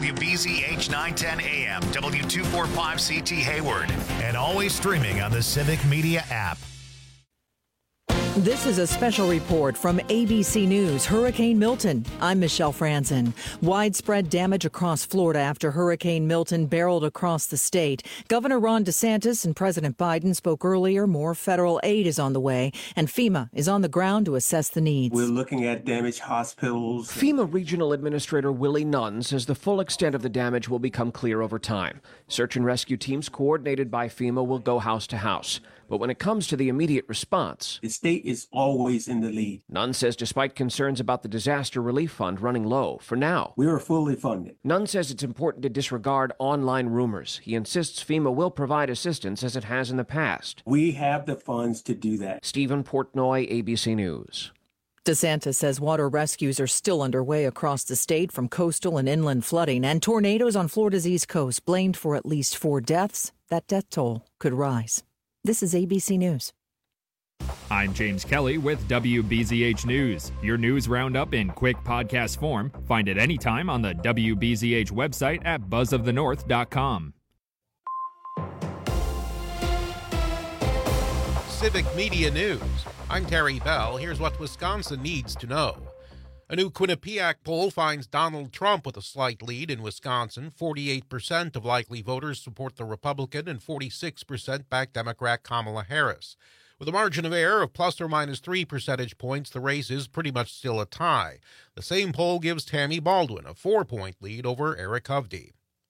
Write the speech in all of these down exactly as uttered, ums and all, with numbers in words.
W B Z H nine ten A M, W two forty-five C T Hayward, and always streaming on the Civic Media app. This is a special report from A B C News, Hurricane Milton. I'm Michelle Franzen. Widespread damage across Florida after Hurricane Milton barreled across the state. Governor Ron DeSantis and President Biden spoke earlier. More federal aid is on the way, and FEMA is on the ground to assess the needs. We're looking at damaged hospitals. FEMA Regional Administrator Willie Nunn says the full extent of the damage will become clear over time. Search and rescue teams coordinated by FEMA will go house to house. But when it comes to the immediate response, the state is always in the lead. Nunn says despite concerns about the disaster relief fund running low, for now, we are fully funded. Nunn says it's important to disregard online rumors. He insists FEMA will provide assistance as it has in the past. We have the funds to do that. Stephen Portnoy, A B C News. DeSantis says water rescues are still underway across the state from coastal and inland flooding, and tornadoes on Florida's east coast blamed for at least four deaths. That death toll could rise. This is A B C News. I'm James Kelly with W B Z H News. Your news roundup in quick podcast form. Find it anytime on the W B Z H website at buzz of the north dot com. Civic Media News. I'm Terry Bell. Here's what Wisconsin needs to know. A new Quinnipiac poll finds Donald Trump with a slight lead in Wisconsin. forty-eight percent of likely voters support the Republican and forty-six percent back Democrat Kamala Harris. With a margin of error of plus or minus three percentage points, the race is pretty much still a tie. The same poll gives Tammy Baldwin a four-point lead over Eric Hovde.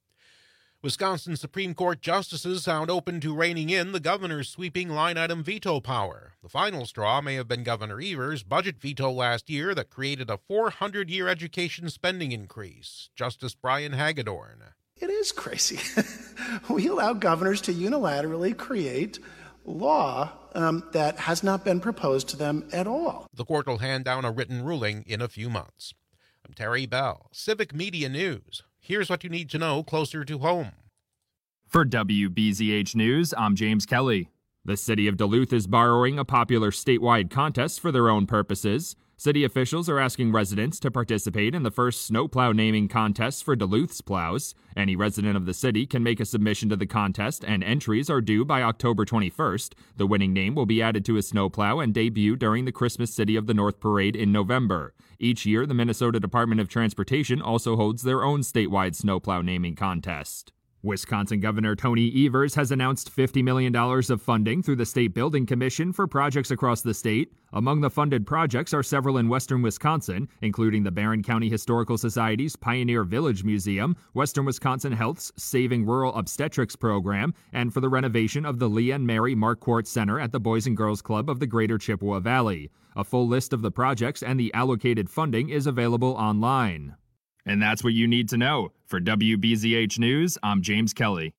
Wisconsin Supreme Court justices sound open to reining in the governor's sweeping line-item veto power. The final straw may have been Governor Evers' budget veto last year that created a four hundred year education spending increase. Justice Brian Hagedorn. It is crazy. We allow governors to unilaterally create law um, that has not been proposed to them at all. The court will hand down a written ruling in a few months. I'm Terry Bell, Civic Media News. Here's what you need to know closer to home. For W B Z H News, I'm James Kelly. The city of Duluth is borrowing a popular statewide contest for their own purposes. City officials are asking residents to participate in the first snowplow naming contest for Duluth's plows. Any resident of the city can make a submission to the contest, and entries are due by October twenty-first. The winning name will be added to a snowplow and debut during the Christmas City of the North Parade in November. Each year, the Minnesota Department of Transportation also holds their own statewide snowplow naming contest. Wisconsin Governor Tony Evers has announced fifty million dollars of funding through the State Building Commission for projects across the state. Among the funded projects are several in western Wisconsin, including the Barron County Historical Society's Pioneer Village Museum, Western Wisconsin Health's Saving Rural Obstetrics Program, and for the renovation of the Lee and Mary Marquardt Center at the Boys and Girls Club of the Greater Chippewa Valley. A full list of the projects and the allocated funding is available online. And that's what you need to know. For W B Z H News, I'm James Kelly.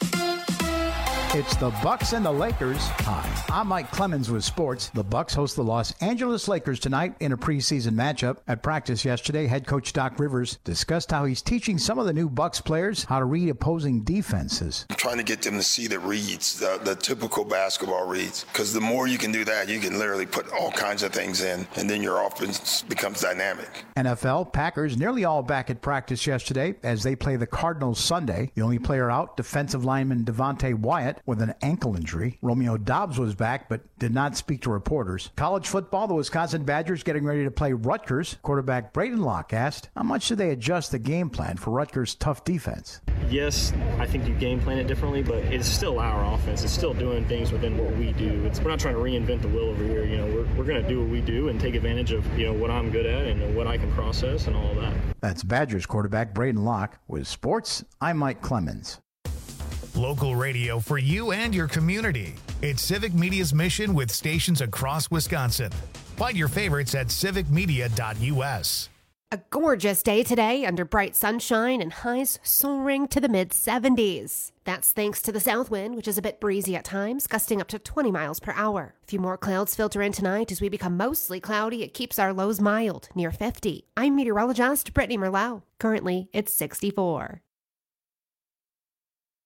It's the Bucks and the Lakers. Hi, I'm Mike Clemens with sports. The Bucks host the Los Angeles Lakers tonight in a preseason matchup. At practice yesterday, head coach Doc Rivers discussed how he's teaching some of the new Bucks players how to read opposing defenses. I'm trying to get them to see the reads, the, the typical basketball reads, because the more you can do that, you can literally put all kinds of things in, and then your offense becomes dynamic. N F L, Packers nearly all back at practice yesterday as they play the Cardinals Sunday. The only player out, defensive lineman Devontae Wyatt, with an ankle injury. Romeo Doubs was back but did not speak to reporters. College football, the Wisconsin Badgers getting ready to play Rutgers. Quarterback Braden Locke asked, how much do they adjust the game plan for Rutgers' tough defense? Yes, I think you game plan it differently, but it's still our offense. It's still doing things within what we do. It's, we're not trying to reinvent the wheel over here. You know, we're, we're going to do what we do and take advantage of, you know, what I'm good at and what I can process and all that. That's Badgers quarterback Braden Locke. With sports, I'm Mike Clemens. Local radio for you and your community. It's Civic Media's mission with stations across Wisconsin. Find your favorites at civic media dot u s. A gorgeous day today under bright sunshine and highs soaring to the mid seventies. That's thanks to the south wind, which is a bit breezy at times, gusting up to twenty miles per hour. A few more clouds filter in tonight as we become mostly cloudy. It keeps our lows mild, near fifty. I'm meteorologist Brittany Merlot. Currently, it's sixty-four.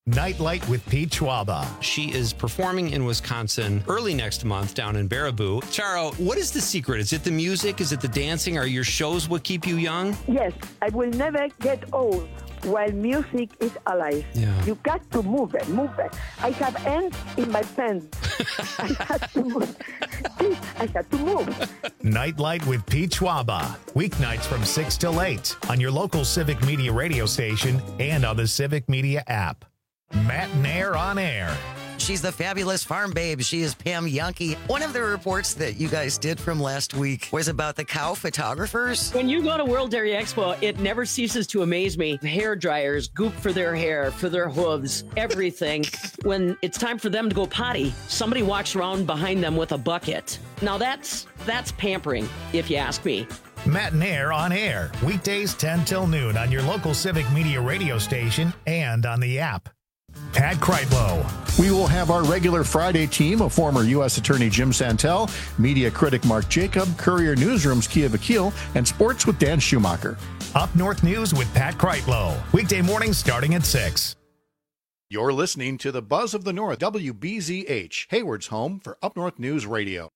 Nightlight with Pete Schwaba. She is performing in Wisconsin early next month down in Baraboo. Charo, what is the secret? Is it the music? Is it the dancing? Are your shows what keep you young? Yes, I will never get old while music is alive. Yeah. You got to move it, move it. I have ants in my pants. I had to move. I had to move. Nightlight with Pete Schwaba. Weeknights from six till eight on your local Civic Media radio station and on the Civic Media app. Matt Nair on air. She's the fabulous farm babe. She is Pam Yankee. One of the reports that you guys did from last week was about the cow photographers. When you go to World Dairy Expo, it never ceases to amaze me. Hair dryers, goop for their hair, for their hooves, everything. When it's time for them to go potty, somebody walks around behind them with a bucket. Now that's that's pampering, if you ask me. Matt Nair on air. Weekdays ten till noon on your local Civic Media radio station and on the app. Pat Kreitlow. We will have our regular Friday team of former U S Attorney Jim Santel, media critic Mark Jacob, Courier Newsroom's Kia Vakil, and sports with Dan Schumacher. Up North News with Pat Kreitlow. Weekday mornings starting at six. You're listening to the Buzz of the North, W B Z H, Hayward's home for Up North News Radio.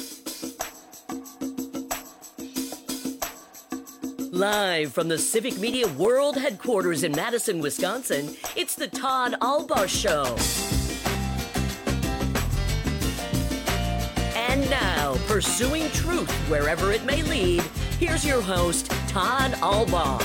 Live from the Civic Media World Headquarters in Madison, Wisconsin, it's the Todd Albaugh Show. And now, pursuing truth wherever it may lead, here's your host, Todd Albaugh.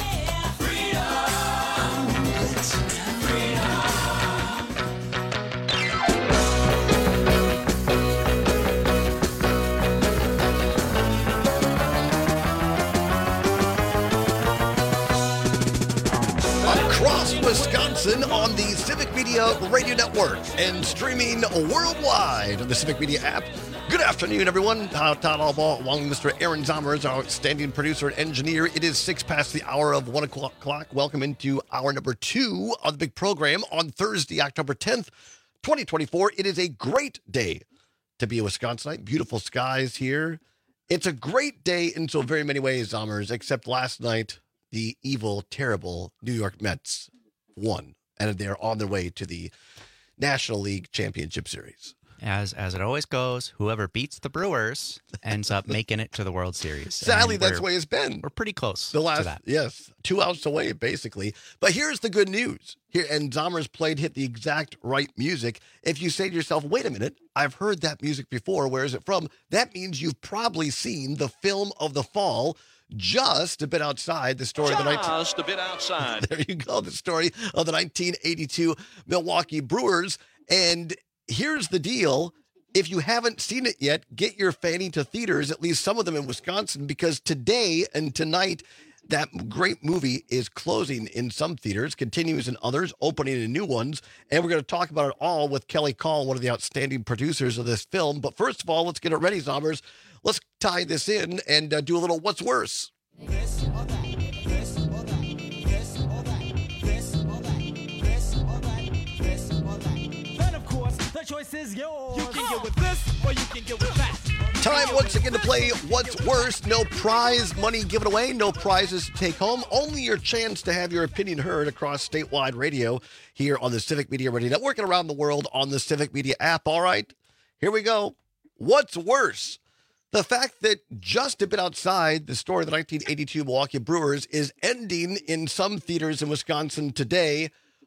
Across Wisconsin on the Civic Media Radio Network and streaming worldwide on the Civic Media app. Good afternoon, everyone. Uh, Todd Albaugh, along with Mister Aaron Zommers, our outstanding producer and engineer. It is six past the hour of one o'clock. Welcome into hour number two of the big program on Thursday, October tenth, twenty twenty-four. It is a great day to be a Wisconsinite. Beautiful skies here. It's a great day in so very many ways, Zommers, except last night, the evil, terrible New York Mets won, and they're on their way to the National League Championship Series. As as it always goes, whoever beats the Brewers ends up making it to the World Series. Sadly, that's the way it's been. We're pretty close the last, to that. Yes, two outs away, basically. But here's the good news. Here, and Zommers played hit the exact right music. If you say to yourself, wait a minute, I've heard that music before. Where is it from? That means you've probably seen the film of the fall, Just a Bit Outside, the story Just of the nineteen Just a Bit Outside. There you go, the story of the nineteen eighty-two Milwaukee Brewers. And here's the deal. If you haven't seen it yet, get your fanny to theaters, at least some of them in Wisconsin, because today and tonight, that great movie is closing in some theaters, continues in others, opening in new ones. And we're going to talk about it all with Kelly Call, one of the outstanding producers of this film. But first of all, let's get it ready, Zommers. Let's tie this in and uh, do a little What's Worse. This or that, this or that, this or that, this or that, this or that, this or that. Then, of course, the choice is yours. You can get with this or you can get with that. Time once again to play What's Worse. No prize money given away, no prizes to take home, only your chance to have your opinion heard across statewide radio here on the Civic Media Radio Network and around the world on the Civic Media app. All right, here we go. What's worse? The fact that Just a Bit Outside, the story of the nineteen eighty-two Milwaukee Brewers, is ending in some theaters in Wisconsin today,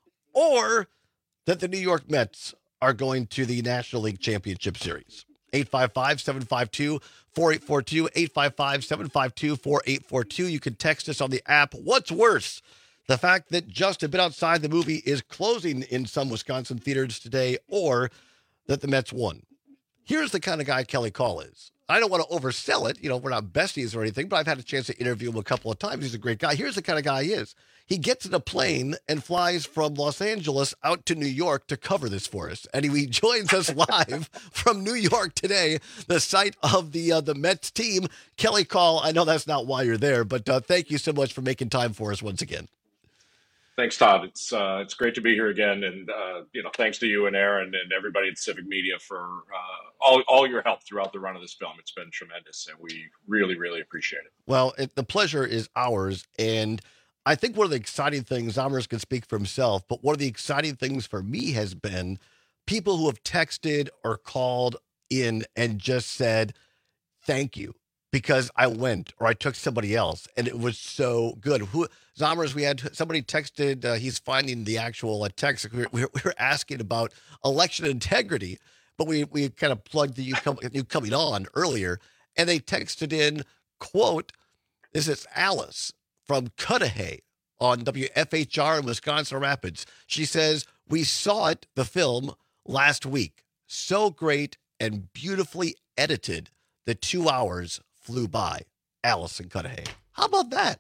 or that the New York Mets are going to the National League Championship Series. eight five five, seven five two, four eight four two, eight five five, seven five two, four eight four two. You can text us on the app. What's worse? The fact that Just a Bit Outside, the movie, is closing in some Wisconsin theaters today, or that the Mets won. Here's the kind of guy Kelly Call is. I don't want to oversell it. You know, we're not besties or anything, but I've had a chance to interview him a couple of times. He's a great guy. Here's the kind of guy he is. He gets in a plane and flies from Los Angeles out to New York to cover this for us. And he joins us live from New York today, the site of the uh, the Mets team. Kelly Call, I know that's not why you're there, but uh, thank you so much for making time for us once again. Thanks, Todd. It's uh, it's great to be here again, and uh, you know, thanks to you and Aaron and everybody at Civic Media for uh, all all your help throughout the run of this film. It's been tremendous, and we really, really appreciate it. Well, it, the pleasure is ours, and I think one of the exciting things, Zommers can speak for himself, but one of the exciting things for me has been people who have texted or called in and just said, thank you, because I went or I took somebody else and it was so good. Who Zommers, we had somebody texted, uh, he's finding the actual uh, text. We were, we were asking about election integrity, but we, we kind of plugged the you, come, you coming on earlier, and they texted in, quote, this is Alice from Cudahy on W F H R in Wisconsin Rapids. She says, we saw it, the film, last week. So great and beautifully edited. The two hours flew by. Alice in Cudahy. How about that?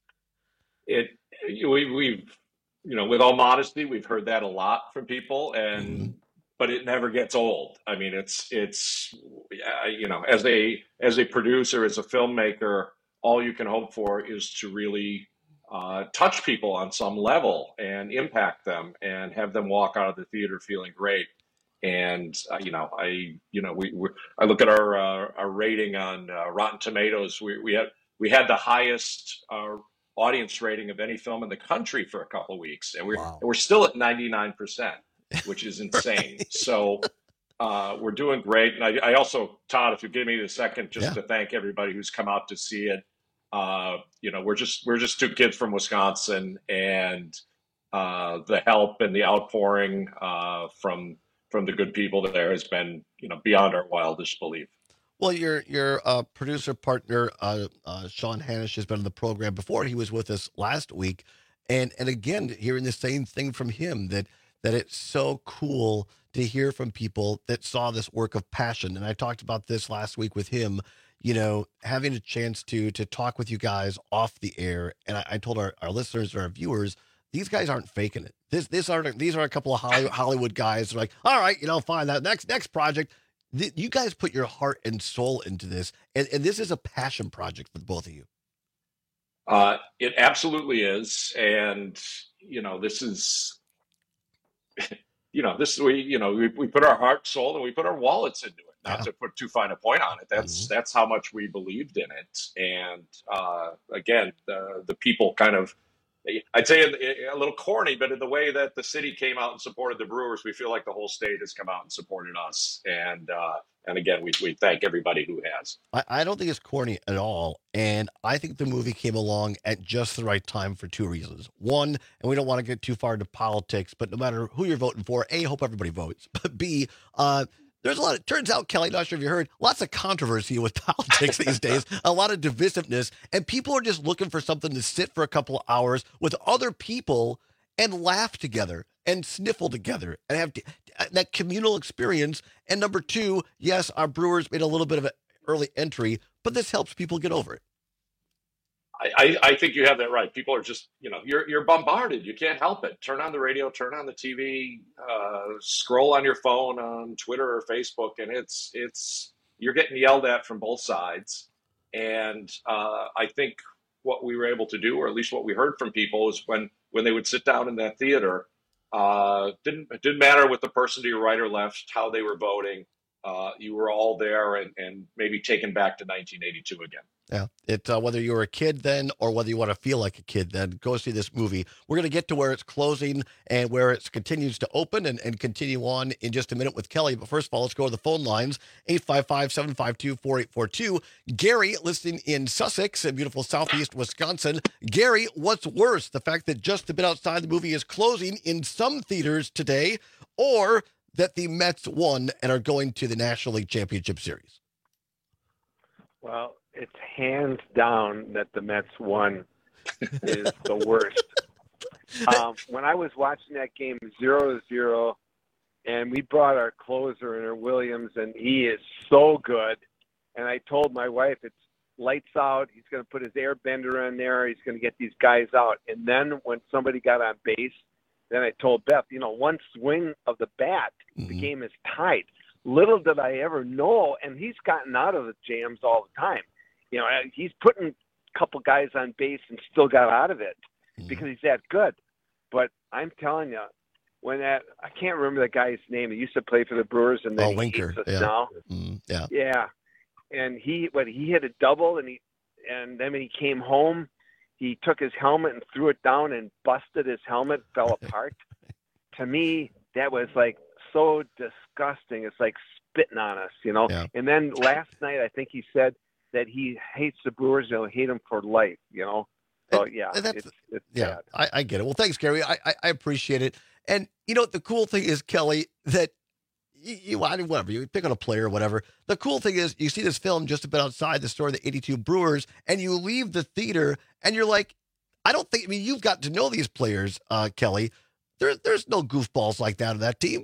It we, we've, you know, with all modesty, we've heard that a lot from people, and mm-hmm. but it never gets old. I mean, it's it's you know, as a as a producer, as a filmmaker, all you can hope for is to really uh, touch people on some level and impact them and have them walk out of the theater feeling great. And uh, you know, I you know we we I look at our uh, our rating on uh, Rotten Tomatoes. We we had we had the highest uh, audience rating of any film in the country for a couple of weeks, and we're wow. we're still at ninety-nine percent, which is insane. Right. So. Uh, we're doing great. And I, I also, Todd, if you give me a second, just yeah. to thank everybody who's come out to see it. Uh, you know, we're just, we're just two kids from Wisconsin, and uh, the help and the outpouring uh, from, from the good people there has been, you know, beyond our wildest belief. Well, your, your uh, producer partner, uh, uh, Sean Hanish, has been on the program before. He was with us last week. And, and again, hearing the same thing from him, that, that it's so cool to hear from people that saw this work of passion. And I talked about this last week with him, you know, having a chance to to talk with you guys off the air. And I, I told our, our listeners or our viewers, these guys aren't faking it. This this aren't these are a couple of Hollywood guys that are like, all right, you know, fine, that next next project. Th- you guys put your heart and soul into this, and, and this is a passion project for both of you. Uh, it absolutely is. And, you know, this is You know, this we you know we, we put our heart, soul, and we put our wallets into it. Not yeah. to put too fine a point on it. That's mm-hmm. that's how much we believed in it. And uh, again, the the people kind of, I'd say a little corny, but in the way that the city came out and supported the Brewers, we feel like the whole state has come out and supported us. And uh, and again, we we thank everybody who has. I, I don't think it's corny at all. And I think the movie came along at just the right time for two reasons. One, and we don't want to get too far into politics, but no matter who you're voting for, A, hope everybody votes. But B, uh, there's a lot of, turns out, Kelly, not sure if you heard, lots of controversy with politics these days, a lot of divisiveness, and people are just looking for something to sit for a couple of hours with other people and laugh together and sniffle together and have t- that communal experience. And number two, yes, our Brewers made a little bit of an early entry, but this helps people get over it. I, I think you have that right. People are just, you know, you're you're bombarded. You can't help it. Turn on the radio, turn on the T V, uh, scroll on your phone on Twitter or Facebook, and it's it's you're getting yelled at from both sides. And uh, I think what we were able to do, or at least what we heard from people, is when when they would sit down in that theater, uh, didn't it didn't matter what the person to your right or left, how they were voting. Uh, you were all there and, and maybe taken back to nineteen eighty-two again. Yeah, it uh, whether you were a kid then or whether you want to feel like a kid then, go see this movie. We're going to get to where it's closing and where it continues to open and, and continue on in just a minute with Kelly. But first of all, let's go to the phone lines, eight five five, seven five two, four eight four two. Gary, listening in Sussex in beautiful southeast Wisconsin. Gary, what's worse, the fact that just a bit outside the movie is closing in some theaters today, or that the Mets won and are going to the National League Championship Series? Well, it's hands down that the Mets won is the worst. Um, when I was watching that game zero to zero, and we brought our closer in, our Williams, and he is so good. And I told my wife, it's lights out. He's going to put his air bender in there. He's going to get these guys out. And then when somebody got on base, then I told Beth, you know, one swing of the bat, mm-hmm. the game is tied. Little did I ever know, and he's gotten out of the jams all the time. You know, he's putting a couple guys on base and still got out of it mm-hmm. because he's that good. But I'm telling you, when that, I can't remember the guy's name. He used to play for the Brewers, and then oh, he Winker. hates us yeah. now. Mm-hmm. Yeah. Yeah. And he, but he hit a double, and he, and then when he came home, he took his helmet and threw it down and busted his helmet, fell apart. To me, that was like so disgusting. It's like spitting on us, you know. Yeah. And then last night, I think he said that he hates the Brewers. He'll hate them for life, you know. So yeah, And that's, it's, it's yeah, sad. I, I get it. Well, thanks, Gary. I, I, I appreciate it. And you know, the cool thing is, Kelly, that you, you I mean, whatever, you pick on a player or whatever. The cool thing is you see this film just about outside the store of the eighty-two Brewers, and you leave the theater and you're like, I don't think, I mean, you've got to know these players, uh, Kelly. There, there's no goofballs like that on that team.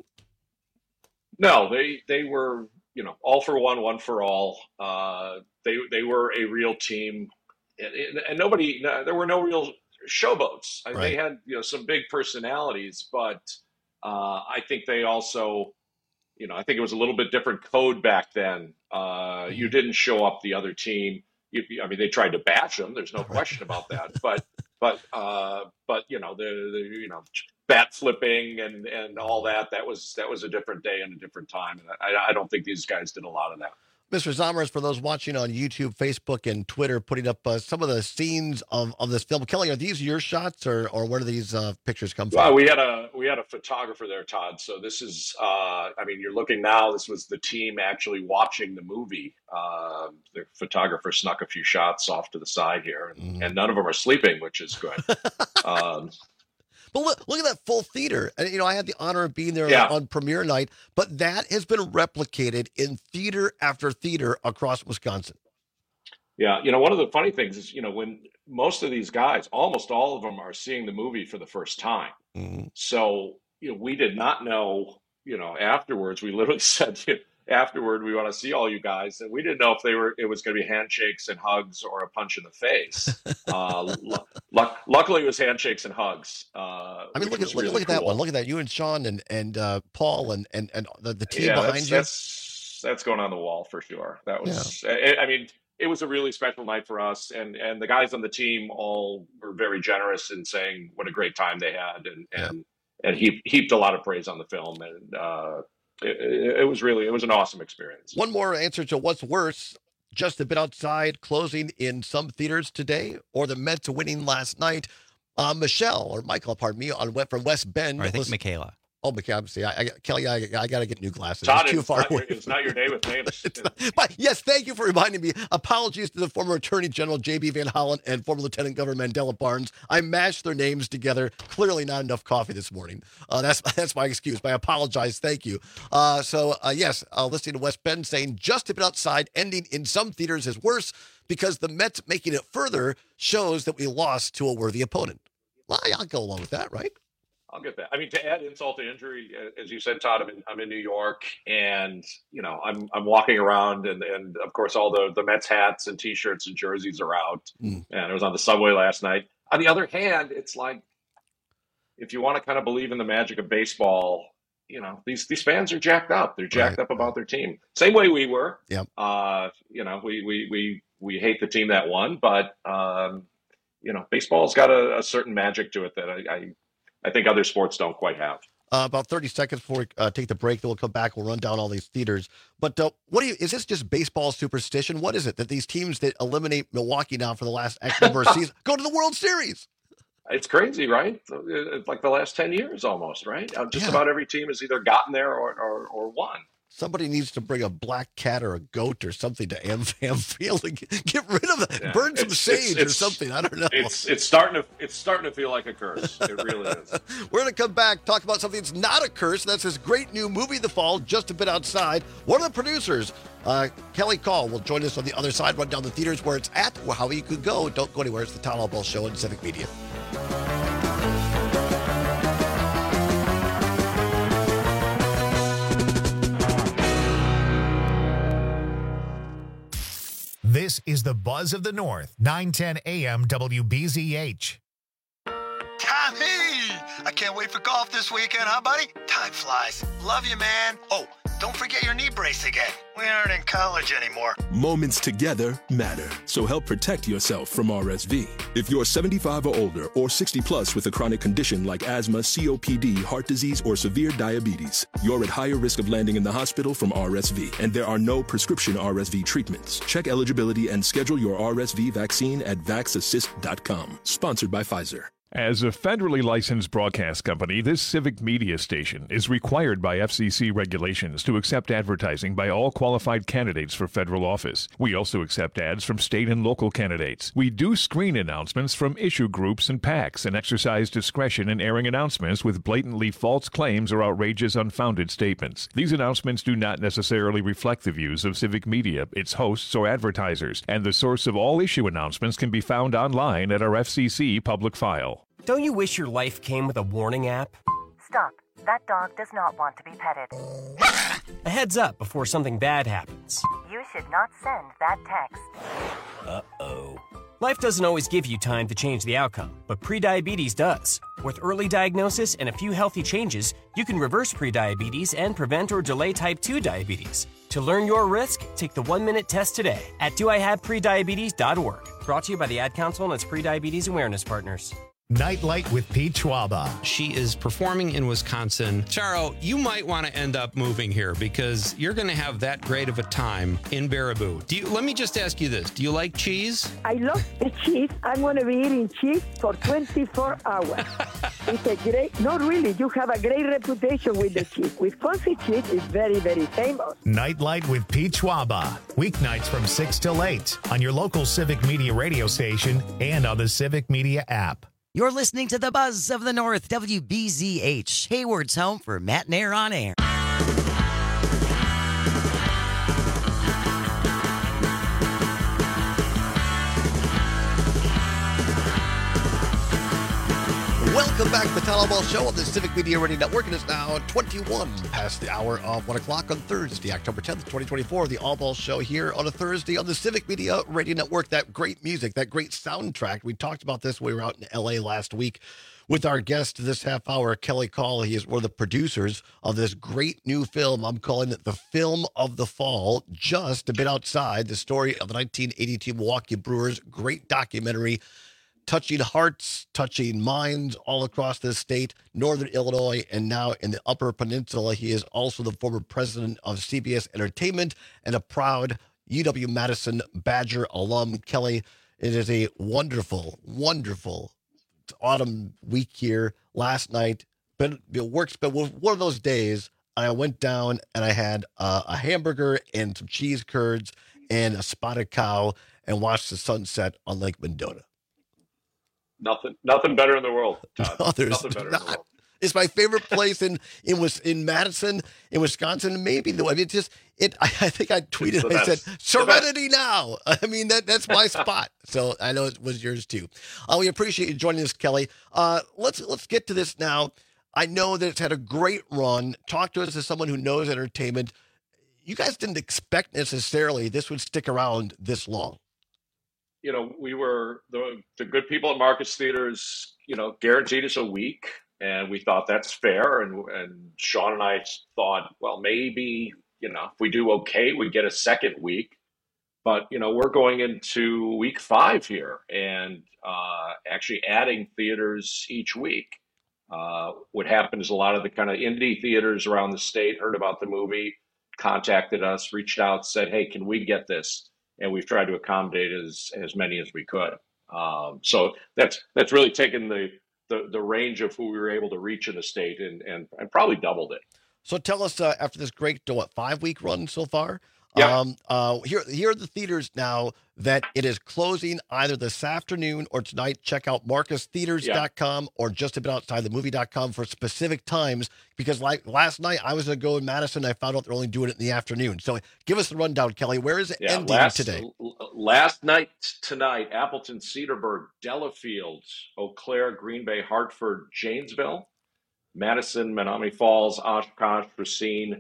No, they they were, you know, all for one, one for all. Uh, they they were a real team, and, and nobody. No, there were no real showboats. I, Right. They had, you know, some big personalities, but uh, I think they also, you know, I think it was a little bit different code back then. Uh, you didn't show up the other team. You, I mean, they tried to bash them. There's no question about that. But but uh, but you know, the, the you know. bat flipping and, and all that. That was that was a different day and a different time. And I, I don't think these guys did a lot of that. Mister Zommers, for those watching on YouTube, Facebook, and Twitter, putting up uh, some of the scenes of, of this film. Kelly, are these your shots, or or where do these uh, pictures come from? Well, we had a we had a photographer there, Todd. So this is, uh, I mean, you're looking now. This was the team actually watching the movie. Uh, the photographer snuck a few shots off to the side here, and, Mm-hmm. and none of them are sleeping, which is good. um, But look, look at that full theater. And, you know, I had the honor of being there Yeah. on premiere night, but that has been replicated in theater after theater across Wisconsin. Yeah, you know, one of the funny things is, you know, when most of these guys, almost all of them, are seeing the movie for the first time. Mm-hmm. So, you know, we did not know, you know, afterwards, we literally said, you know, afterward, we want to see all you guys. And we didn't know if they were, it was going to be handshakes and hugs or a punch in the face. uh, luck, luckily, it was handshakes and hugs. Uh, I mean, look at, look, look at that one. Look at that. You and Sean and, and uh, Paul and, and, and the, the team yeah, behind that's, you. That's, that's going on the wall for sure. That was, I, I mean, it was a really special night for us. And, and the guys on the team all were very generous in saying what a great time they had. And, Yeah. and, and he heaped a lot of praise on the film. And, uh, It, it, it was really, it was an awesome experience. One more answer to what's worse, Just a Bit Outside closing in some theaters today, or the Mets winning last night. Uh, Michelle, or Michael, pardon me, on from West Bend. Or I think was, Michaela. Oh, Michaela, see, I, I, Kelly, I, I got to get new glasses. Todd, it's too it's, far not away. your, it's not your day with names. But yes, thank you for reminding me. Apologies to the former Attorney General J B Van Hollen and former Lieutenant Governor Mandela Barnes. I mashed their names together. Clearly not enough coffee this morning. Uh, that's that's my excuse. I apologize. Thank you. Uh, so uh, yes, uh, listening to West Bend saying Just a Bit Outside ending in some theaters is worse because the Mets making it further shows that we lost to a worthy opponent. Well, I'll go along with that, right? I'll get that. I mean, to add insult to injury, as you said, Todd, I'm in, I'm in New York, and you know, I'm I'm walking around, and, and of course, all the the Mets hats and T-shirts and jerseys are out. Mm. And I was on the subway last night. On the other hand, it's like, if you want to kind of believe in the magic of baseball, you know, these these fans are jacked up. They're jacked Right. up about their team. Same way we were. Yep. Uh, you know, we we we we hate the team that won, but um, you know, baseball's got a, a certain magic to it that I, I I think other sports don't quite have. Uh, about thirty seconds before we uh, take the break, then we'll come back. We'll run down all these theaters. But uh, what do you? Is this just baseball superstition? What is it that these teams that eliminate Milwaukee now for the last X number of seasons go to the World Series? It's crazy, right? It's like the last ten years almost, right? Uh, Just Yeah. about every team has either gotten there or, or, or won. Somebody needs to bring a black cat or a goat or something to AmFam Field and get, get rid of that. Yeah. Burn some It's- sage it's- or it's- something. I don't know. It's it's starting to it's starting to feel like a curse. It really is. We're going to come back, talk about something that's not a curse. That's this great new movie, The Fall, Just a Bit Outside. One of the producers, uh, Kelly Call, will join us on the other side, run down the theaters where it's at, or how you could go. Don't go anywhere. It's the Town Hall Ball Show on Civic Media. This is the Buzz of the North, nine ten A M W B Z H. Tommy! I can't wait for golf this weekend, huh, buddy? Time flies. Love you, man. Oh, Don't forget your knee brace again. We aren't in college anymore. Moments together matter, so help protect yourself from R S V. If you're seventy-five or older or sixty plus with a chronic condition like asthma, C O P D, heart disease, or severe diabetes, you're at higher risk of landing in the hospital from R S V, and there are no prescription R S V treatments. Check eligibility and schedule your R S V vaccine at vax assist dot com. Sponsored by Pfizer. As a federally licensed broadcast company, this civic media station is required by F C C regulations to accept advertising by all qualified candidates for federal office. We also accept ads from state and local candidates. We do screen announcements from issue groups and PACs and exercise discretion in airing announcements with blatantly false claims or outrageous, unfounded statements. These announcements do not necessarily reflect the views of civic media, its hosts, or advertisers, and the source of all issue announcements can be found online at our F C C public file. Don't you wish your life came with a warning app? Stop. That dog does not want to be petted. A heads up before something bad happens. You should not send that text. Uh-oh. Life doesn't always give you time to change the outcome, but prediabetes does. With early diagnosis and a few healthy changes, you can reverse prediabetes and prevent or delay type two diabetes. To learn your risk, take the one-minute test today at do I have prediabetes dot org. Brought to you by the Ad Council and its prediabetes awareness partners. Nightlight with Pete Schwaba. She is performing in Wisconsin. Charo, you might want to end up moving here because you're going to have that great of a time in Baraboo. Do you? Let me just ask you this. Do you like cheese? I love the cheese. I'm going to be eating cheese for twenty-four hours. It's a great, not really, you have a great reputation with the cheese. Wisconsin cheese is very, very famous. Nightlight with Pete Schwaba. Weeknights from six till eight on your local Civic Media radio station and on the Civic Media app. You're listening to the Buzz of the North, W B Z H, Hayward's home for Matt Nair on Air. Welcome back to the Town Hall Ball Show on the Civic Media Radio Network. It is now twenty-one past the hour of one o'clock on Thursday, October tenth, twenty twenty-four. The All Ball Show here on a Thursday on the Civic Media Radio Network. That great music, that great soundtrack. We talked about this when we were out in L A last week with our guest this half hour, Kelly Call. He is one of the producers of this great new film. I'm calling it the Film of the Fall. Just a bit outside the story of the nineteen eighty-two Milwaukee Brewers. Great documentary. Touching hearts, touching minds all across this state, Northern Illinois, and now in the Upper Peninsula. He is also the former president of C B S Entertainment and a proud U W-Madison Badger alum. Kelly, it is a wonderful, wonderful autumn week here. Last night, but it works, but one of those days, I went down and I had uh, a hamburger and some cheese curds and a spotted cow and watched the sunset on Lake Mendota. Nothing, nothing better in the world. Todd. No, there's nothing better not. in the world. It's my favorite place in in was in Madison, in Wisconsin. Maybe the I mean, it just it. I, I think I tweeted. I said Serenity now. I mean that that's my spot. So I know it was yours too. Uh, we appreciate you joining us, Kelly. Uh, let's let's get to this now. I know that it's had a great run. Talk to us as someone who knows entertainment. You guys didn't expect necessarily this would stick around this long. You know, we were the the good people at Marcus Theaters, you know, guaranteed us a week, and we thought that's fair. And and Sean and I thought, well, maybe, you know, if we do okay, we get a second week. But, you know, we're going into week five here and uh, actually adding theaters each week. Uh, what happened is a lot of the kind of indie theaters around the state heard about the movie, contacted us, reached out, said, hey, can we get this? And we've tried to accommodate as as many as we could. Um, so that's that's really taken the, the the range of who we were able to reach in the state and and, and probably doubled it. So tell us, uh, after this great, what, five week run so far? Yeah. Um, uh, here, here are the theaters now that it is closing either this afternoon or tonight. Check out marcus theaters dot com yeah. or just a bit outside the movie dot com for specific times. Because like last night, I was going to go in Madison. I found out they're only doing it in the afternoon. So give us the rundown, Kelly. Where is it yeah, ending last, today? Last night, tonight, Appleton, Cedarburg, Delafield, Eau Claire, Green Bay, Hartford, Janesville, Madison, Menominee Falls, Oshkosh, Racine,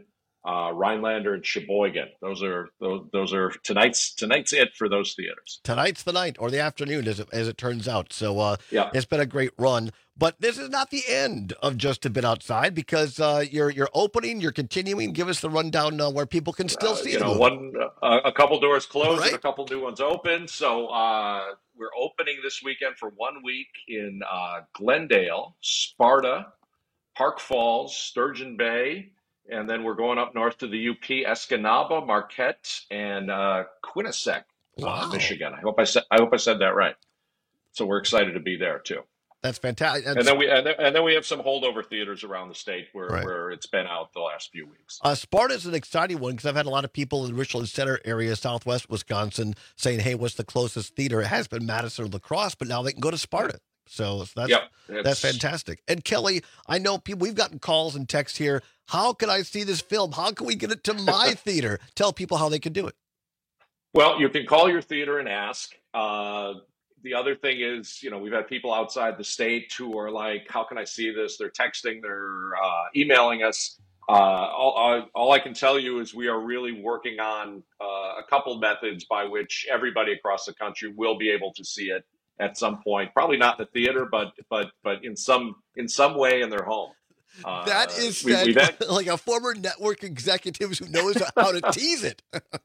uh, Rhinelander, and Sheboygan. Those are those those are tonight's tonight's it for those theaters. Tonight's the night, or the afternoon, as it, as it turns out. So uh, yeah. It's been a great run. But this is not the end of Just a Bit Outside, because uh, you're you're opening, you're continuing. Give us the rundown uh, where people can still Uh, see you the know, movie. one uh, a couple doors closed Right. and a couple new ones open. So uh, we're opening this weekend for one week in uh, Glendale, Sparta, Park Falls, Sturgeon Bay, and then we're going up north to the U P, Escanaba, Marquette, and uh, Quinnipiac, uh, Michigan. I hope I said I hope I said that right. So we're excited to be there too. That's fantastic. And then we and then, and then we have some holdover theaters around the state where, Right. where it's been out the last few weeks. Uh, Sparta's an exciting one because I've had a lot of people in the Richland Center area, southwest Wisconsin, saying, hey, what's the closest theater? It has been Madison or La Crosse, but now they can go to Sparta. So that's Yep, that's it's- fantastic. And Kelly, I know people, we've gotten calls and texts here. How can I see this film? How can we get it to my theater? Tell people how they can do it. Well, you can call your theater and ask. Uh, the other thing is, you know, we've had people outside the state who are like, how can I see this? They're texting, they're uh, emailing us. Uh, all, all, all I can tell you is we are really working on uh, a couple methods by which everybody across the country will be able to see it at some point. Probably not in the theater, but but but in some in some way in their home. Uh, That is we- said we've had- like a former network executive who knows how to tease it.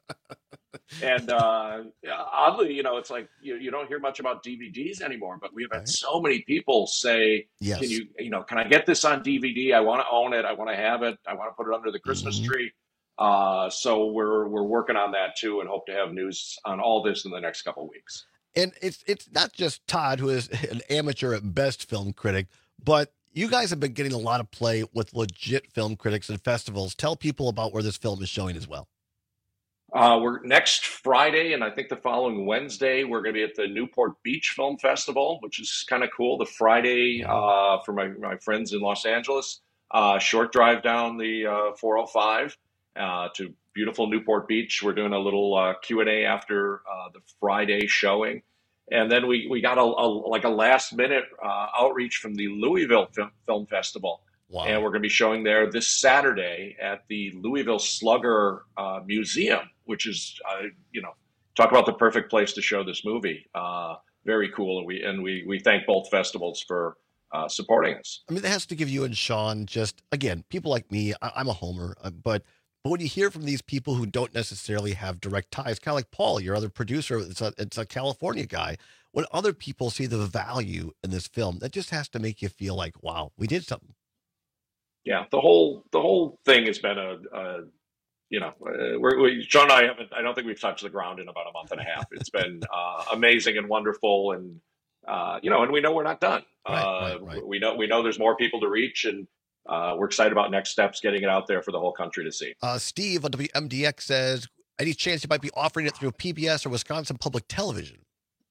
And uh, oddly, you know, it's like you, you don't hear much about D V Ds anymore, but we've had so many people say, Yes. can you, you know, can I get this on D V D? I want to own it. I want to have it. I want to put it under the Christmas Mm-hmm. tree. Uh, so we're, we're working on that too, and hope to have news on all this in the next couple of weeks. And it's it's not just Todd, who is an amateur at best film critic, but you guys have been getting a lot of play with legit film critics and festivals. Tell people about where this film is showing as well. Uh, we're next Friday, and I think the following Wednesday, we're going to be at the Newport Beach Film Festival, which is kind of cool. The Friday uh, for my, my friends in Los Angeles, uh, short drive down the uh, four oh five uh, to beautiful Newport Beach. We're doing a little uh, Q and A after uh, the Friday showing. And then we, we got a, a like a last minute uh, outreach from the Louisville Film, Film Festival. Wow. And we're going to be showing there this Saturday at the Louisville Slugger uh, Museum, which is, uh, you know, talk about the perfect place to show this movie. Uh, very cool. And we and we, we thank both festivals for uh, supporting us. I mean, that has to give you and Sean just, again, people like me, I, I'm a homer, uh, but but when you hear from these people who don't necessarily have direct ties, kind of like Paul, your other producer, it's a, it's a California guy, when other people see the value in this film, that just has to make you feel like, wow, we did something. Yeah, the whole the whole thing has been a, a you know, uh, we're, we, Sean and I haven't. I don't think we've touched the ground in about a month and a half. It's been uh, amazing and wonderful, and uh, you know, and we know we're not done. Right, uh, right, right. We know we know there's more people to reach, and uh, we're excited about next steps, getting it out there for the whole country to see. Uh, Steve on W M D X says, any chance you might be offering it through P B S or Wisconsin Public Television?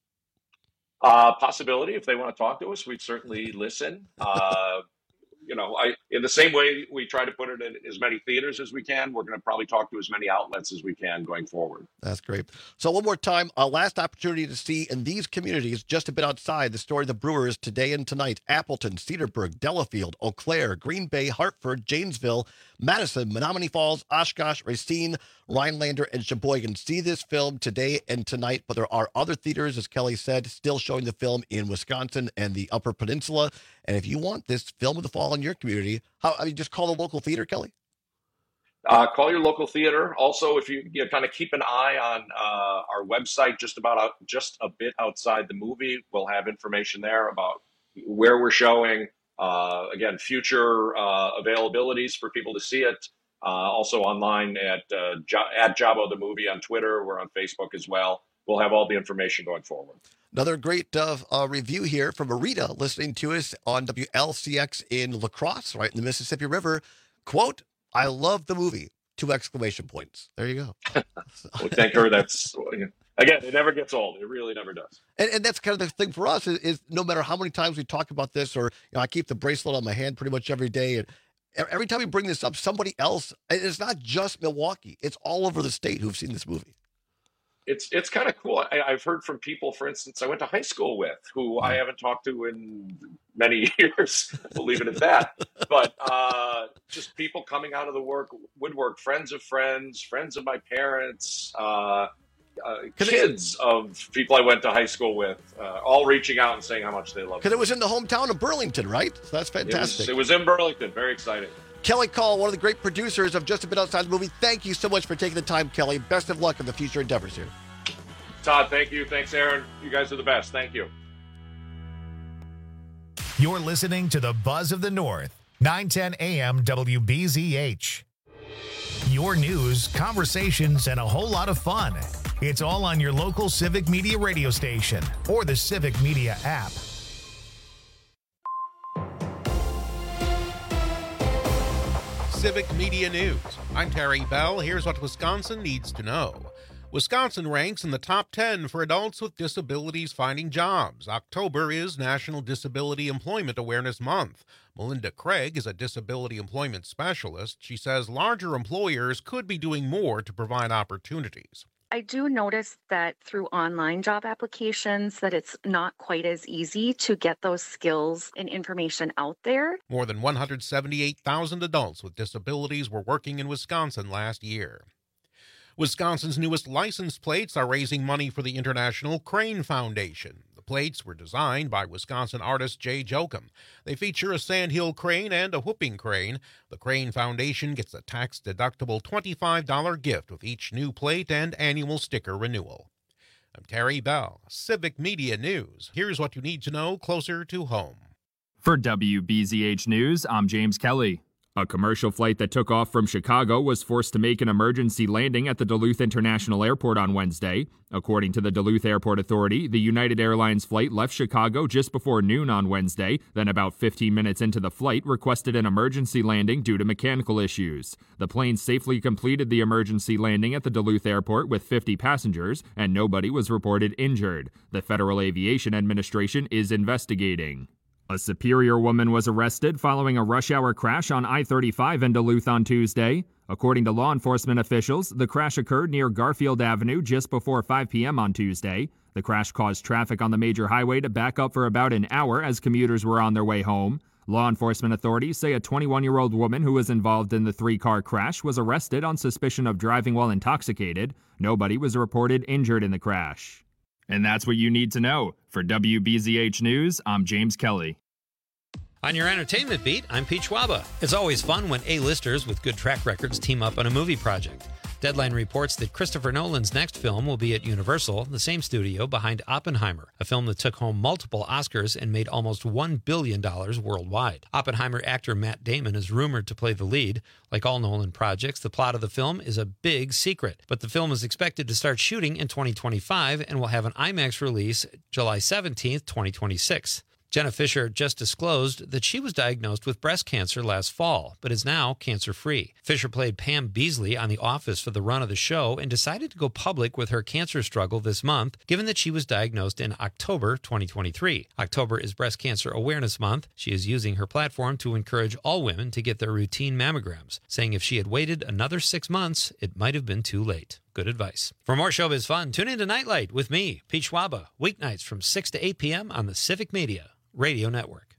Uh, possibility. If they want to talk to us, we'd certainly listen. Uh, you know, I in the same way we try to put it in as many theaters as we can, we're going to probably talk to as many outlets as we can going forward. That's great. So one more time, a last opportunity to see in these communities, just a bit outside, the story of the Brewers today and tonight. Appleton, Cedarburg, Delafield, Eau Claire, Green Bay, Hartford, Janesville, Madison, Menominee Falls, Oshkosh, Racine, Rhinelander, and Sheboygan. See this film today and tonight, but there are other theaters, as Kelly said, still showing the film in Wisconsin and the Upper Peninsula. And if you want this film of the fall in your community, how, I mean, just call the local theater, Kelly. Uh, call your local theater. Also, if you, you know, kind of keep an eye on uh, our website, just about out, just a bit outside the movie, we'll have information there about where we're showing. Uh, again, future uh, availabilities for people to see it. Uh, also online at uh, jo- at Jabo the Movie on Twitter. We're on Facebook as well. We'll have all the information going forward. Another great uh, uh, review here from Arita, listening to us on W L C X in La Crosse, right in the Mississippi River. Quote, I love the movie. Two exclamation points. There you go. We thank her. That's, again, it never gets old. It really never does. And, and that's kind of the thing for us is, is no matter how many times we talk about this, or you know, I keep the bracelet on my hand pretty much every day. And every time we bring this up, somebody else, and it's not just Milwaukee, it's all over the state who've seen this movie. It's it's kind of cool. I, I've heard from people, for instance, I went to high school with, who I haven't talked to in many years. We'll leave it at that. But uh, just people coming out of the work woodwork, friends of friends, friends of my parents, uh, uh, kids of people I went to high school with, uh, all reaching out and saying how much they love it. Because it was in the hometown of Burlington, right? So that's fantastic. It was, it was in Burlington. Very exciting. Kelly Call, one of the great producers of Just a Bit Outside the Movie. Thank you so much for taking the time, Kelly. Best of luck in the future endeavors here. Todd, thank you. Thanks, Aaron. You guys are the best. Thank you. You're listening to the Buzz of the North, nine ten A M W B Z H. Your news, conversations, and a whole lot of fun. It's all on your local Civic Media radio station or the Civic Media app. Civic Media News. I'm Terry Bell. Here's what Wisconsin needs to know. Wisconsin ranks in the top ten for adults with disabilities finding jobs. October is National Disability Employment Awareness Month. Melinda Craig is a disability employment specialist. She says larger employers could be doing more to provide opportunities. I do notice that through online job applications that it's not quite as easy to get those skills and information out there. More than one hundred seventy-eight thousand adults with disabilities were working in Wisconsin last year. Wisconsin's newest license plates are raising money for the International Crane Foundation. The plates were designed by Wisconsin artist Jay Jokum. They feature a sandhill crane and a whooping crane. The Crane Foundation gets a tax-deductible twenty-five dollars gift with each new plate and annual sticker renewal. I'm Terry Bell, Civic Media News. Here's what you need to know closer to home. For W B Z H News, I'm James Kelly. A commercial flight that took off from Chicago was forced to make an emergency landing at the Duluth International Airport on Wednesday. According to the Duluth Airport Authority, the United Airlines flight left Chicago just before noon on Wednesday, then about fifteen minutes into the flight requested an emergency landing due to mechanical issues. The plane safely completed the emergency landing at the Duluth Airport with fifty passengers, and nobody was reported injured. The Federal Aviation Administration is investigating. A Superior woman was arrested following a rush hour crash on I thirty-five in Duluth on Tuesday. According to law enforcement officials, the crash occurred near Garfield Avenue just before five p.m. on Tuesday. The crash caused traffic on the major highway to back up for about an hour as commuters were on their way home. Law enforcement authorities say a twenty-one-year-old woman who was involved in the three-car crash was arrested on suspicion of driving while intoxicated. Nobody was reported injured in the crash. And that's what you need to know. For W B Z H News, I'm James Kelly. On your entertainment beat, I'm Pete Schwaba. It's always fun when A-listers with good track records team up on a movie project. Deadline reports that Christopher Nolan's next film will be at Universal, the same studio behind Oppenheimer, a film that took home multiple Oscars and made almost one billion dollars worldwide. Oppenheimer actor Matt Damon is rumored to play the lead. Like all Nolan projects, the plot of the film is a big secret, but the film is expected to start shooting in twenty twenty-five and will have an IMAX release July seventeenth, twenty twenty-six. Jenna Fisher just disclosed that she was diagnosed with breast cancer last fall, but is now cancer-free. Fisher played Pam Beasley on The Office for the run of the show and decided to go public with her cancer struggle this month, given that she was diagnosed in October twenty twenty-three. October is Breast Cancer Awareness Month. She is using her platform to encourage all women to get their routine mammograms, saying if she had waited another six months, it might have been too late. Good advice. For more showbiz fun, tune in to Nightlight with me, Pete Schwaba, weeknights from six to eight p.m. on the Civic Media Radio Network.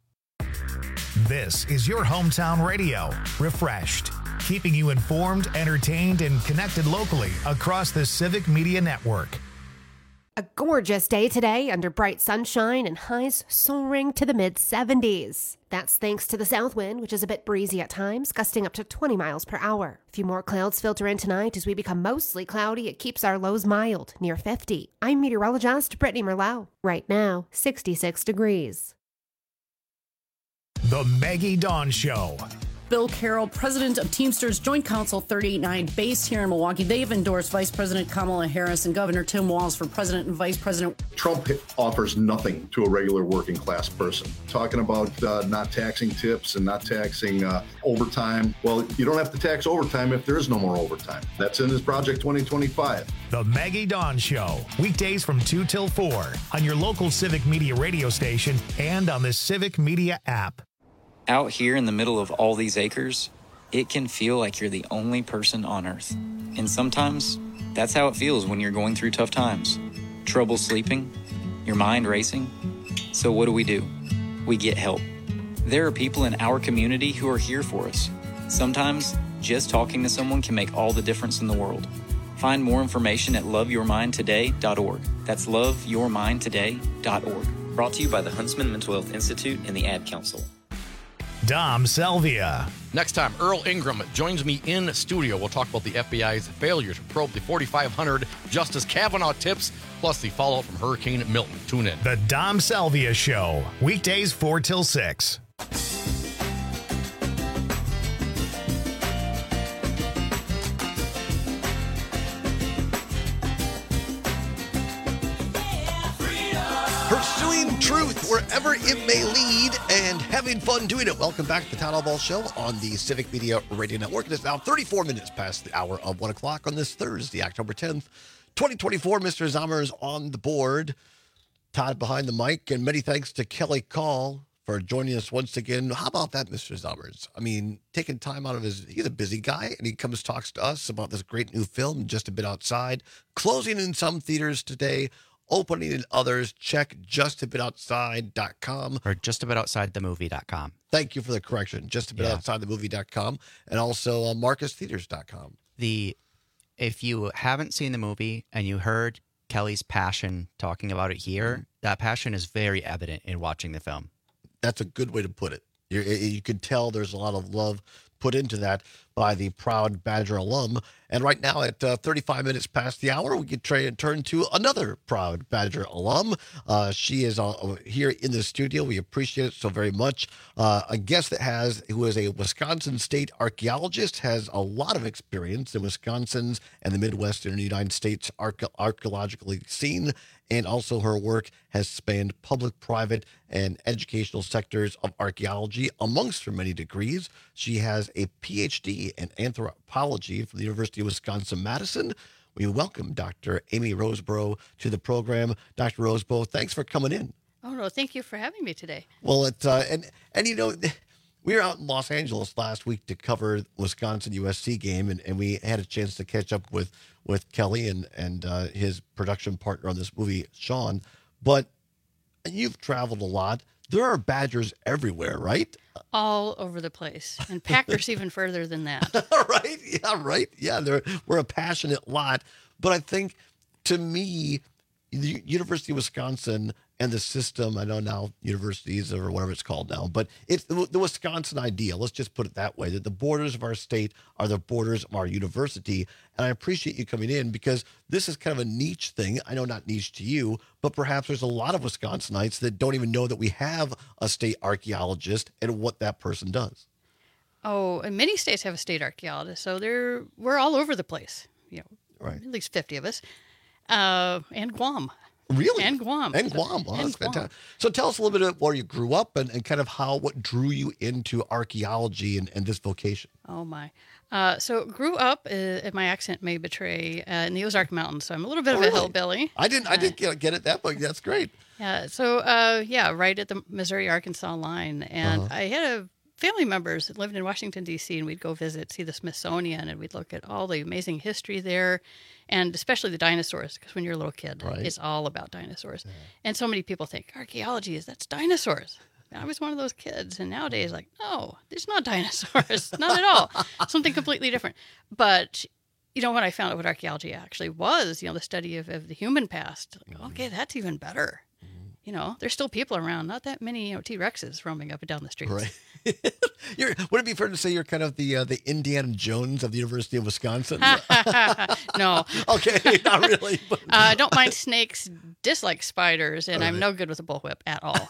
This is your hometown radio, refreshed, keeping you informed, entertained, and connected locally across the Civic Media Network. A gorgeous day today under bright sunshine and highs soaring to the mid seventies. That's thanks to the south wind, which is a bit breezy at times, gusting up to twenty miles per hour. A few more clouds filter in tonight as we become mostly cloudy. It keeps our lows mild, near fifty. I'm meteorologist Brittany Merlau. Right now, sixty-six degrees. The Maggie Dawn Show. Bill Carroll, president of Teamsters Joint Council thirty-eight nine, based here in Milwaukee. They've endorsed Vice President Kamala Harris and Governor Tim Walz for president and vice president. Trump offers nothing to a regular working class person. Talking about uh, not taxing tips and not taxing uh, overtime. Well, you don't have to tax overtime if there is no more overtime. That's in his Project twenty twenty-five. The Maggie Dawn Show. Weekdays from two till four on your local Civic Media radio station and on the Civic Media app. Out here in the middle of all these acres, it can feel like you're the only person on Earth. And sometimes, that's how it feels when you're going through tough times. Trouble sleeping, your mind racing. So what do we do? We get help. There are people in our community who are here for us. Sometimes, just talking to someone can make all the difference in the world. Find more information at love your mind today dot org. That's love your mind today dot org. Brought to you by the Huntsman Mental Health Institute and the Ad Council. Dom Selvia. Next time, Earl Ingram joins me in studio. We'll talk about the F B I's failure to probe the forty-five hundred Justice Kavanaugh tips, plus the fallout from Hurricane Milton. Tune in. The Dom Selvia Show, weekdays four till six. Pursuing truth wherever it may lead and having fun doing it. Welcome back to the Town Hall Ball Show on the Civic Media Radio Network. It is now thirty-four minutes past the hour of one o'clock on this Thursday, October tenth, twenty twenty-four. Mister Zommer is on the board. Todd behind the mic, and many thanks to Kelly Call for joining us once again. How about that, Mister Zommers? I mean, taking time out of his, he's a busy guy, and he comes talks to us about this great new film, Just a Bit Outside, closing in some theaters today, opening in others. Check just a bit outside dot com. Or just a bit outside the movie dot com. Thank you for the correction. just a bit outside the movie dot com, and also uh, marcus theaters dot com. The, if you haven't seen the movie and you heard Kelly's passion talking about it here, mm-hmm. that passion is very evident in watching the film. That's a good way to put it. You're, you can tell there's a lot of love put into that by the proud Badger alum. And right now at uh, thirty-five minutes past the hour, we can try and turn to another proud Badger alum. Uh, she is uh, here in the studio. We appreciate it so very much. Uh, a guest that has, who is a Wisconsin state archaeologist, has a lot of experience in Wisconsin's and the Midwestern United States arche- archaeologically scene. And also her work has spanned public, private, and educational sectors of archaeology, amongst her many degrees. She has a P H D in anthropology from the University of Wisconsin-Madison. We welcome Doctor Amy Roseborough to the program. Doctor Roseborough, thanks for coming in. Oh, no, thank you for having me today. Well, it's, uh, and, and you know, we were out in Los Angeles last week to cover Wisconsin U S C game, and, and we had a chance to catch up with, with Kelly and, and uh, his production partner on this movie, Sean. But you've traveled a lot. There are Badgers everywhere, right? All over the place. And Packers even further than that. Right? Yeah, right. Yeah, they're, we're a passionate lot. But I think, to me, the University of Wisconsin and the system, I know now universities or whatever it's called now, but it's the, the Wisconsin idea. Let's just put it that way, that the borders of our state are the borders of our university. And I appreciate you coming in because this is kind of a niche thing. I know not niche to you, but perhaps there's a lot of Wisconsinites that don't even know that we have a state archaeologist and what that person does. Oh, and many states have a state archaeologist, so they're we're all over the place. You know, right. At least fifty of us. Uh, and Guam. Really? And Guam. And Guam. Wow, and that's Guam. fantastic. So tell us a little bit about where you grew up and, and kind of how, what drew you into archaeology and, and this vocation. Oh, my. Uh, so grew up, uh, my accent may betray, uh, in the Ozark Mountains, so I'm a little bit Oh, of really? a hillbilly. I didn't, I didn't get, get it that, but that's great. Yeah, so, uh, yeah, right at the Missouri-Arkansas line. And Uh-huh. I had a family members that lived in Washington, D C, and we'd go visit, see the Smithsonian, and we'd look at all the amazing history there, and especially the dinosaurs, because when you're a little kid, Right. it's all about dinosaurs. And so many people think, archaeology is, that's dinosaurs. And I was one of those kids, and nowadays, like, no, it's not dinosaurs, not at all. Something completely different. But, you know, when I found out what archaeology actually was, you know, the study of, of the human past, like, okay, that's even better. You know, there's still people around, not that many, you know, T-Rexes roaming up and down the streets. Right. You're, would it be fair to say you're kind of the uh, the Indiana Jones of the University of Wisconsin? No. Okay, not really. But... I uh, don't mind snakes, dislike spiders, and I'm no good with a bullwhip at all.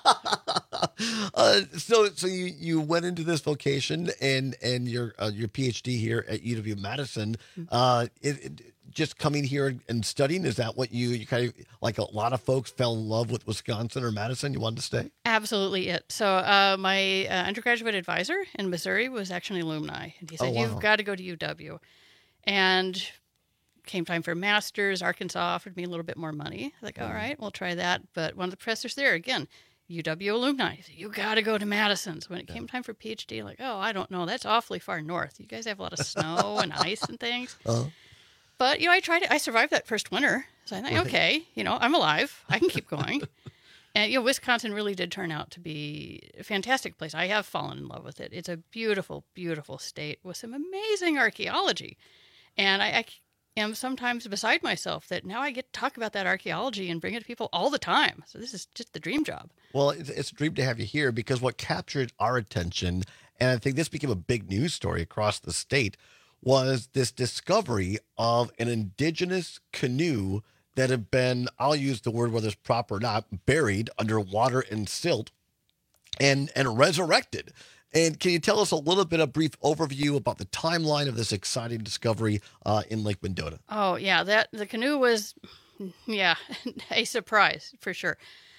uh, so so you, you went into this vocation and and your uh, your P H D here at U W Madison. Uh, it, it, just coming here and studying, is that what you, you kind of, like a lot of folks fell in love with Wisconsin or Madison, you wanted to stay? Absolutely it. So uh, my uh, undergraduate advisor in Missouri was actually an alumni. And he said, Oh, wow. you've got to go to U W. And came time for a master's. Arkansas offered me a little bit more money. I was like, all right, we'll try that. But one of the professors there, again, U W alumni, he said, you got to go to Madison. So when it came time for PhD, like, oh, I don't know. That's awfully far north. You guys have a lot of snow and ice and things. Uh-huh. But, you know, I tried it. I survived that first winter. So I thought, Right. okay, you know, I'm alive. I can keep going. And, you know, Wisconsin really did turn out to be a fantastic place. I have fallen in love with it. It's a beautiful, beautiful state with some amazing archaeology. And I, I am sometimes beside myself that now I get to talk about that archaeology and bring it to people all the time. So this is just the dream job. Well, it's, it's a dream to have you here because what captured our attention, and I think this became a big news story across the state, was this discovery of an indigenous canoe that had been, I'll use the word whether it's proper or not, buried under water and silt and and resurrected. And can you tell us a little bit of brief overview about the timeline of this exciting discovery uh, in Lake Mendota? Oh, yeah, that the canoe was, yeah, a surprise for sure.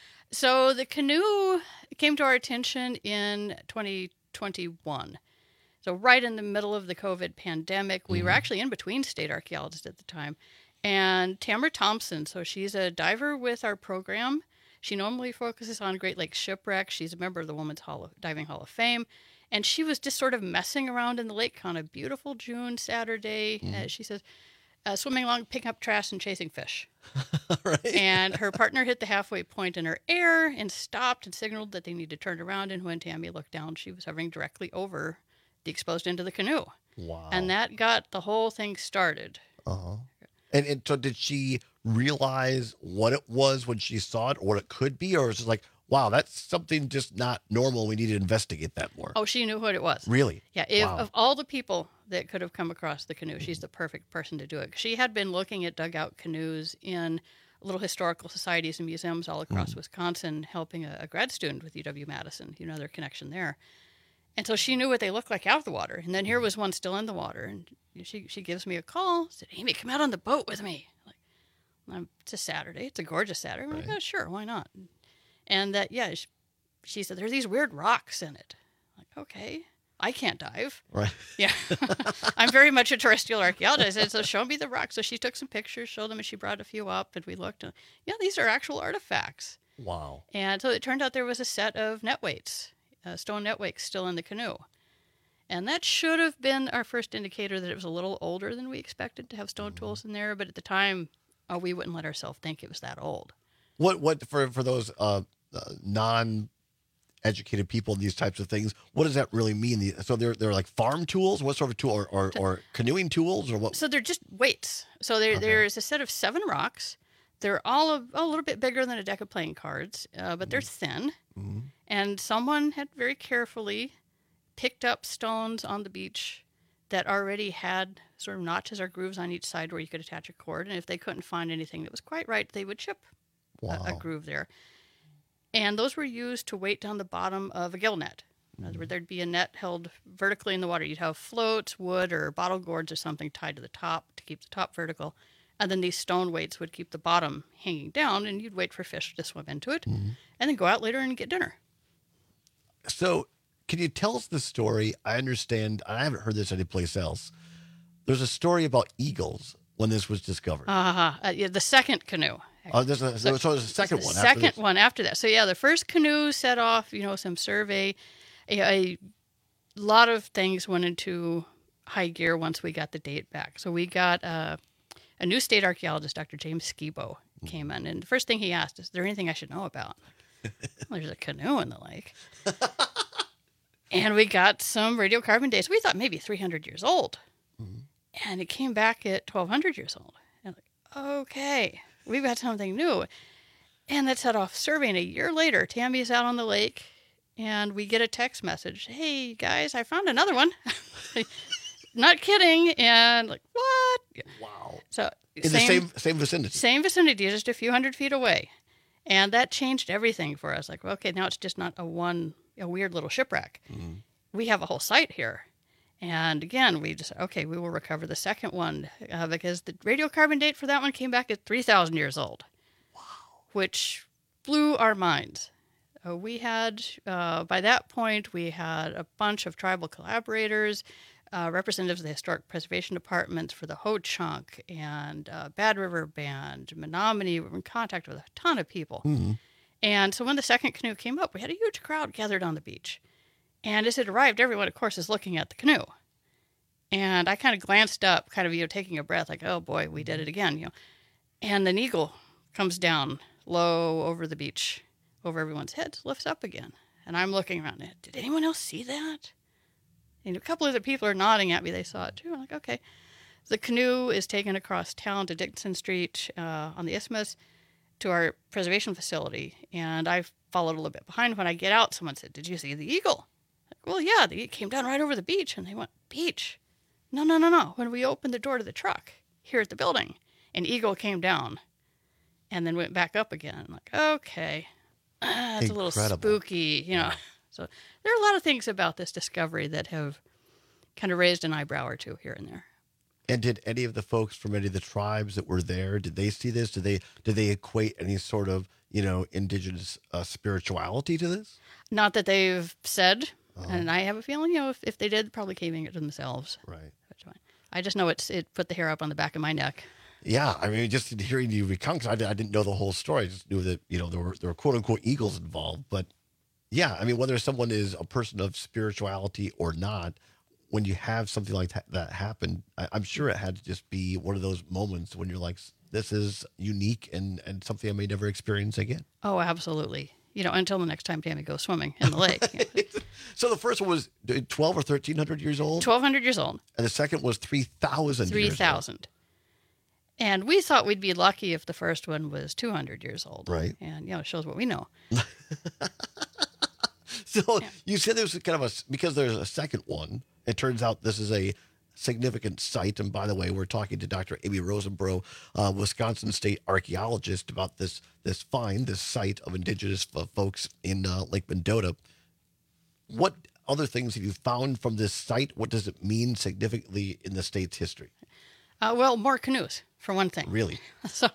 So the canoe came to our attention in twenty twenty-one. So right in the middle of the COVID pandemic, we mm-hmm. were actually in between state archaeologists at the time. And Tamara Thompson, so she's a diver with our program. She normally focuses on Great Lakes shipwrecks. She's a member of the Women's Hall of, Diving Hall of Fame. And she was just sort of messing around in the lake on a beautiful June Saturday. Mm-hmm. Uh, she says, uh, swimming along, picking up trash and chasing fish. Right. And her partner hit the halfway point in her air and stopped and signaled that they need to turn around. And when Tammy looked down, she was hovering directly over the exposed end of the canoe. Wow. And that got the whole thing started. Uh-huh. And, and so did she realize what it was when she saw it or what it could be? Or was it like, wow, that's something just not normal. We need to investigate that more. Oh, she knew what it was. Really? Yeah. If, wow. Of all the people that could have come across the canoe, she's the perfect person to do it. She had been looking at dugout canoes in little historical societies and museums all across mm. Wisconsin, helping a, a grad student with U W-Madison, you know, their connection there. And so she knew what they looked like out of the water. And then here was one still in the water. And she she gives me a call, said, Amy, come out on the boat with me. Like, I'm, it's a Saturday. It's a gorgeous Saturday. I'm right. like, oh, sure, why not? And that, yeah, she, she said, there's these weird rocks in it. I'm like, okay, I can't dive. Right. Yeah. I'm very much a terrestrial archaeologist. I said, so show me the rocks. So she took some pictures, showed them, and she brought a few up. And we looked. And, yeah, these are actual artifacts. Wow. And so it turned out there was a set of net weights. Uh, stone net weights still in the canoe. And that should have been our first indicator that it was a little older than we expected to have stone mm-hmm. tools in there. But at the time, oh, we wouldn't let ourselves think it was that old. What what for for those uh, uh, non-educated people in these types of things, what does that really mean? The, so they're they're like farm tools? What sort of tool? Or, or, or canoeing tools? Or what? So they're just weights. So there okay. there's a set of seven rocks. They're all a, a little bit bigger than a deck of playing cards, uh, but they're thin. Mm-hmm. And someone had very carefully picked up stones on the beach that already had sort of notches or grooves on each side where you could attach a cord. And if they couldn't find anything that was quite right, they would chip wow. a, a groove there. And those were used to weight down the bottom of a gill net. In other words, there'd be a net held vertically in the water. You'd have floats, wood, or bottle gourds or something tied to the top to keep the top vertical. And then these stone weights would keep the bottom hanging down, and you'd wait for fish to swim into it, mm-hmm. and then go out later and get dinner. So can you tell us the story? I understand, I haven't heard this anyplace else. There's a story about eagles when this was discovered. Uh-huh. Uh, yeah, the second canoe. Oh, there's a, so, so there's a second the one. Second after one after that. So yeah, the first canoe set off, you know, some survey. A, a lot of things went into high gear once we got the date back. So we got uh, a new state archaeologist, Doctor James Skibo, came in, and the first thing he asked is, "Is there anything I should know about?" Well, there's a canoe in the lake. And we got some radiocarbon dates. We thought maybe three hundred years old. Mm-hmm. And it came back at twelve hundred years old. And like, okay, we've got something new. And that set off surveying. A year later, Tammy's out on the lake, and we get a text message. Hey, guys, I found another one. Not kidding. And like, what? Wow. So in same, the same same vicinity. Same vicinity, just a few hundred feet away. And that changed everything for us. Like, well, okay, now it's just not a one, a weird little shipwreck. Mm-hmm. We have a whole site here. And again, we just, okay, we will recover the second one uh, because the radiocarbon date for that one came back at three thousand years old. Wow. Which blew our minds. Uh, we had, uh, by that point, we had a bunch of tribal collaborators, uh, representatives of the Historic Preservation Departments for the Ho-Chunk and uh, Bad River Band, Menominee. We were in contact with a ton of people. Mm-hmm. And so when the second canoe came up, we had a huge crowd gathered on the beach. And as it arrived, everyone, of course, is looking at the canoe. And I kind of glanced up, kind of, you know, taking a breath, like, oh, boy, we did it again, you know. And an eagle comes down low over the beach. over everyone's heads lifts up again. And I'm looking around. Did anyone else see that? And a couple of the people are nodding at me. They saw it too. I'm like, okay. The canoe is taken across town to Dixon Street uh, on the Isthmus to our preservation facility. And I followed a little bit behind. When I get out, someone said, did you see the eagle? Like, well, yeah, the eagle came down right over the beach. And they went, beach? No, no, no, no. When we opened the door to the truck here at the building, an eagle came down and then went back up again. I'm like, okay, ah, it's a little spooky, you know. So there are a lot of things about this discovery that have kind of raised an eyebrow or two here and there. And did any of the folks from any of the tribes that were there, did they see this? Did they did they equate any sort of, you know, indigenous uh, spirituality to this? Not that they've said, uh-huh. And I have a feeling, you know, if, if they did, probably caving it to themselves. Right. I just know it's it put the hair up on the back of my neck. Yeah, I mean, just hearing you recount, because I, I didn't know the whole story. I just knew that, you know, there were there were quote unquote eagles involved. But yeah, I mean, whether someone is a person of spirituality or not, when you have something like that, that happen, I, I'm sure it had to just be one of those moments when you're like, this is unique and, and something I may never experience again. Oh, absolutely. You know, until the next time Tammy goes swimming in the lake. You know. So the first one was twelve or thirteen hundred years old? twelve hundred years old. And the second was three thousand three thousand. And we thought we'd be lucky if the first one was two hundred years old. Right. And, you know, it shows what we know. So yeah. You said there was kind of a, because there's a second one, it turns out this is a significant site. And by the way, we're talking to Doctor Amy Rosenbro, uh, Wisconsin State archaeologist, about this this find, this site of indigenous uh, folks in uh, Lake Mendota. What other things have you found from this site? What does it mean significantly in the state's history? Uh, well, more canoes, for one thing. Really? So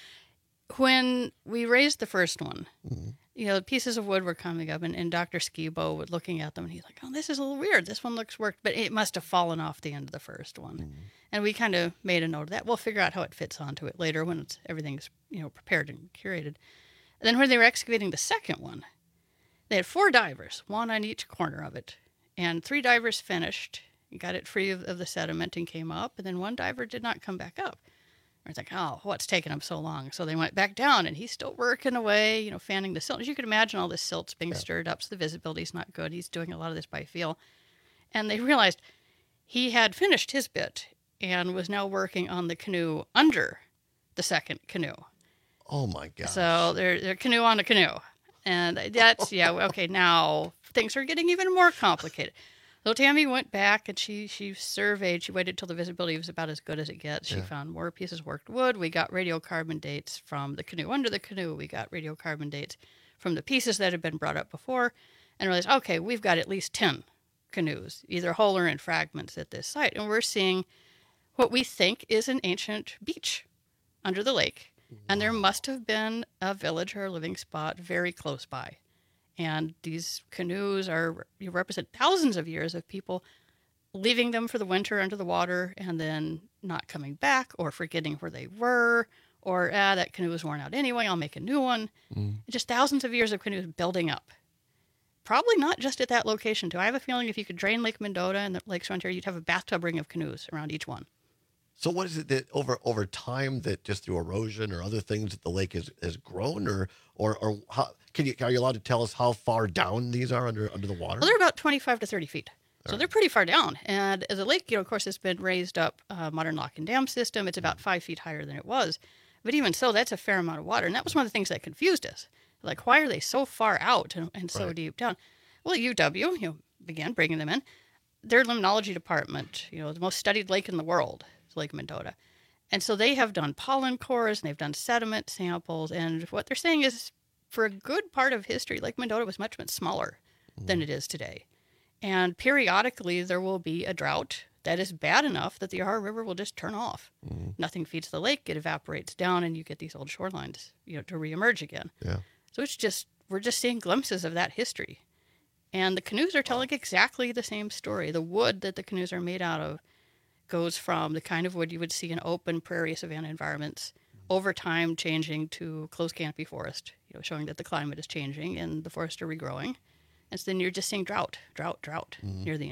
when we raised the first one, mm-hmm. you know, pieces of wood were coming up, and, and Doctor Skibo was looking at them, and he's like, oh, this is a little weird. This one looks worked, but it must have fallen off the end of the first one. Mm-hmm. And we kind of made a note of that. We'll figure out how it fits onto it later when it's everything's, you know, prepared and curated. And then when they were excavating the second one, they had four divers, one on each corner of it. And three divers finished, got it free of, of the sediment and came up, and then one diver did not come back up. I was like, oh, what's taking them so long? So they went back down, and he's still working away, you know, fanning the silt. As you can imagine, all this silt's being yeah. stirred up, so the visibility's not good. He's doing a lot of this by feel. And they realized he had finished his bit and was now working on the canoe under the second canoe. Oh, my gosh. So they're, they're canoe on a canoe. And that's, yeah, okay, now things are getting even more complicated. So Tammy went back and she she surveyed. She waited till the visibility was about as good as it gets. She Yeah. found more pieces of worked wood. We got radiocarbon dates from the canoe under the canoe. We got radiocarbon dates from the pieces that had been brought up before. And realized, okay, we've got at least ten canoes, either whole or in fragments at this site. And we're seeing what we think is an ancient beach under the lake. And there must have been a village or a living spot very close by. And these canoes are you represent thousands of years of people leaving them for the winter under the water and then not coming back or forgetting where they were, or, ah, that canoe was worn out anyway, I'll make a new one. Mm. Just thousands of years of canoes building up. Probably not just at that location, too. I have a feeling if you could drain Lake Mendota and the lakes around here, you'd have a bathtub ring of canoes around each one. So what is it that over over time that just through erosion or other things that the lake has, has grown, or or or how, can you are you allowed to tell us how far down these are under under the water? Well, they're about twenty-five to thirty feet. So All they're pretty far down. And the lake, you know, of course, has been raised up, uh, modern lock and dam system. It's about five feet higher than it was. But even so, that's a fair amount of water. And that was one of the things that confused us. Like, why are they so far out and, and so Right. deep down? Well, U W, you know, began bringing them in. Their limnology department, you know, the most studied lake in the world is Lake Mendota. And so they have done pollen cores and they've done sediment samples. And what they're saying is for a good part of history, Lake Mendota was much, much smaller than it is today. And periodically there will be a drought that is bad enough that the Yahara River will just turn off. Mm. Nothing feeds the lake, it evaporates down, and you get these old shorelines, you know, to reemerge again. Yeah. So it's just, we're just seeing glimpses of that history. And the canoes are telling exactly the same story. The wood that the canoes are made out of goes from the kind of wood you would see in open prairie savanna environments, over time changing to closed canopy forest, you know, showing that the climate is changing and the forests are regrowing. And so then you're just seeing drought, drought, drought Mhm. near the end.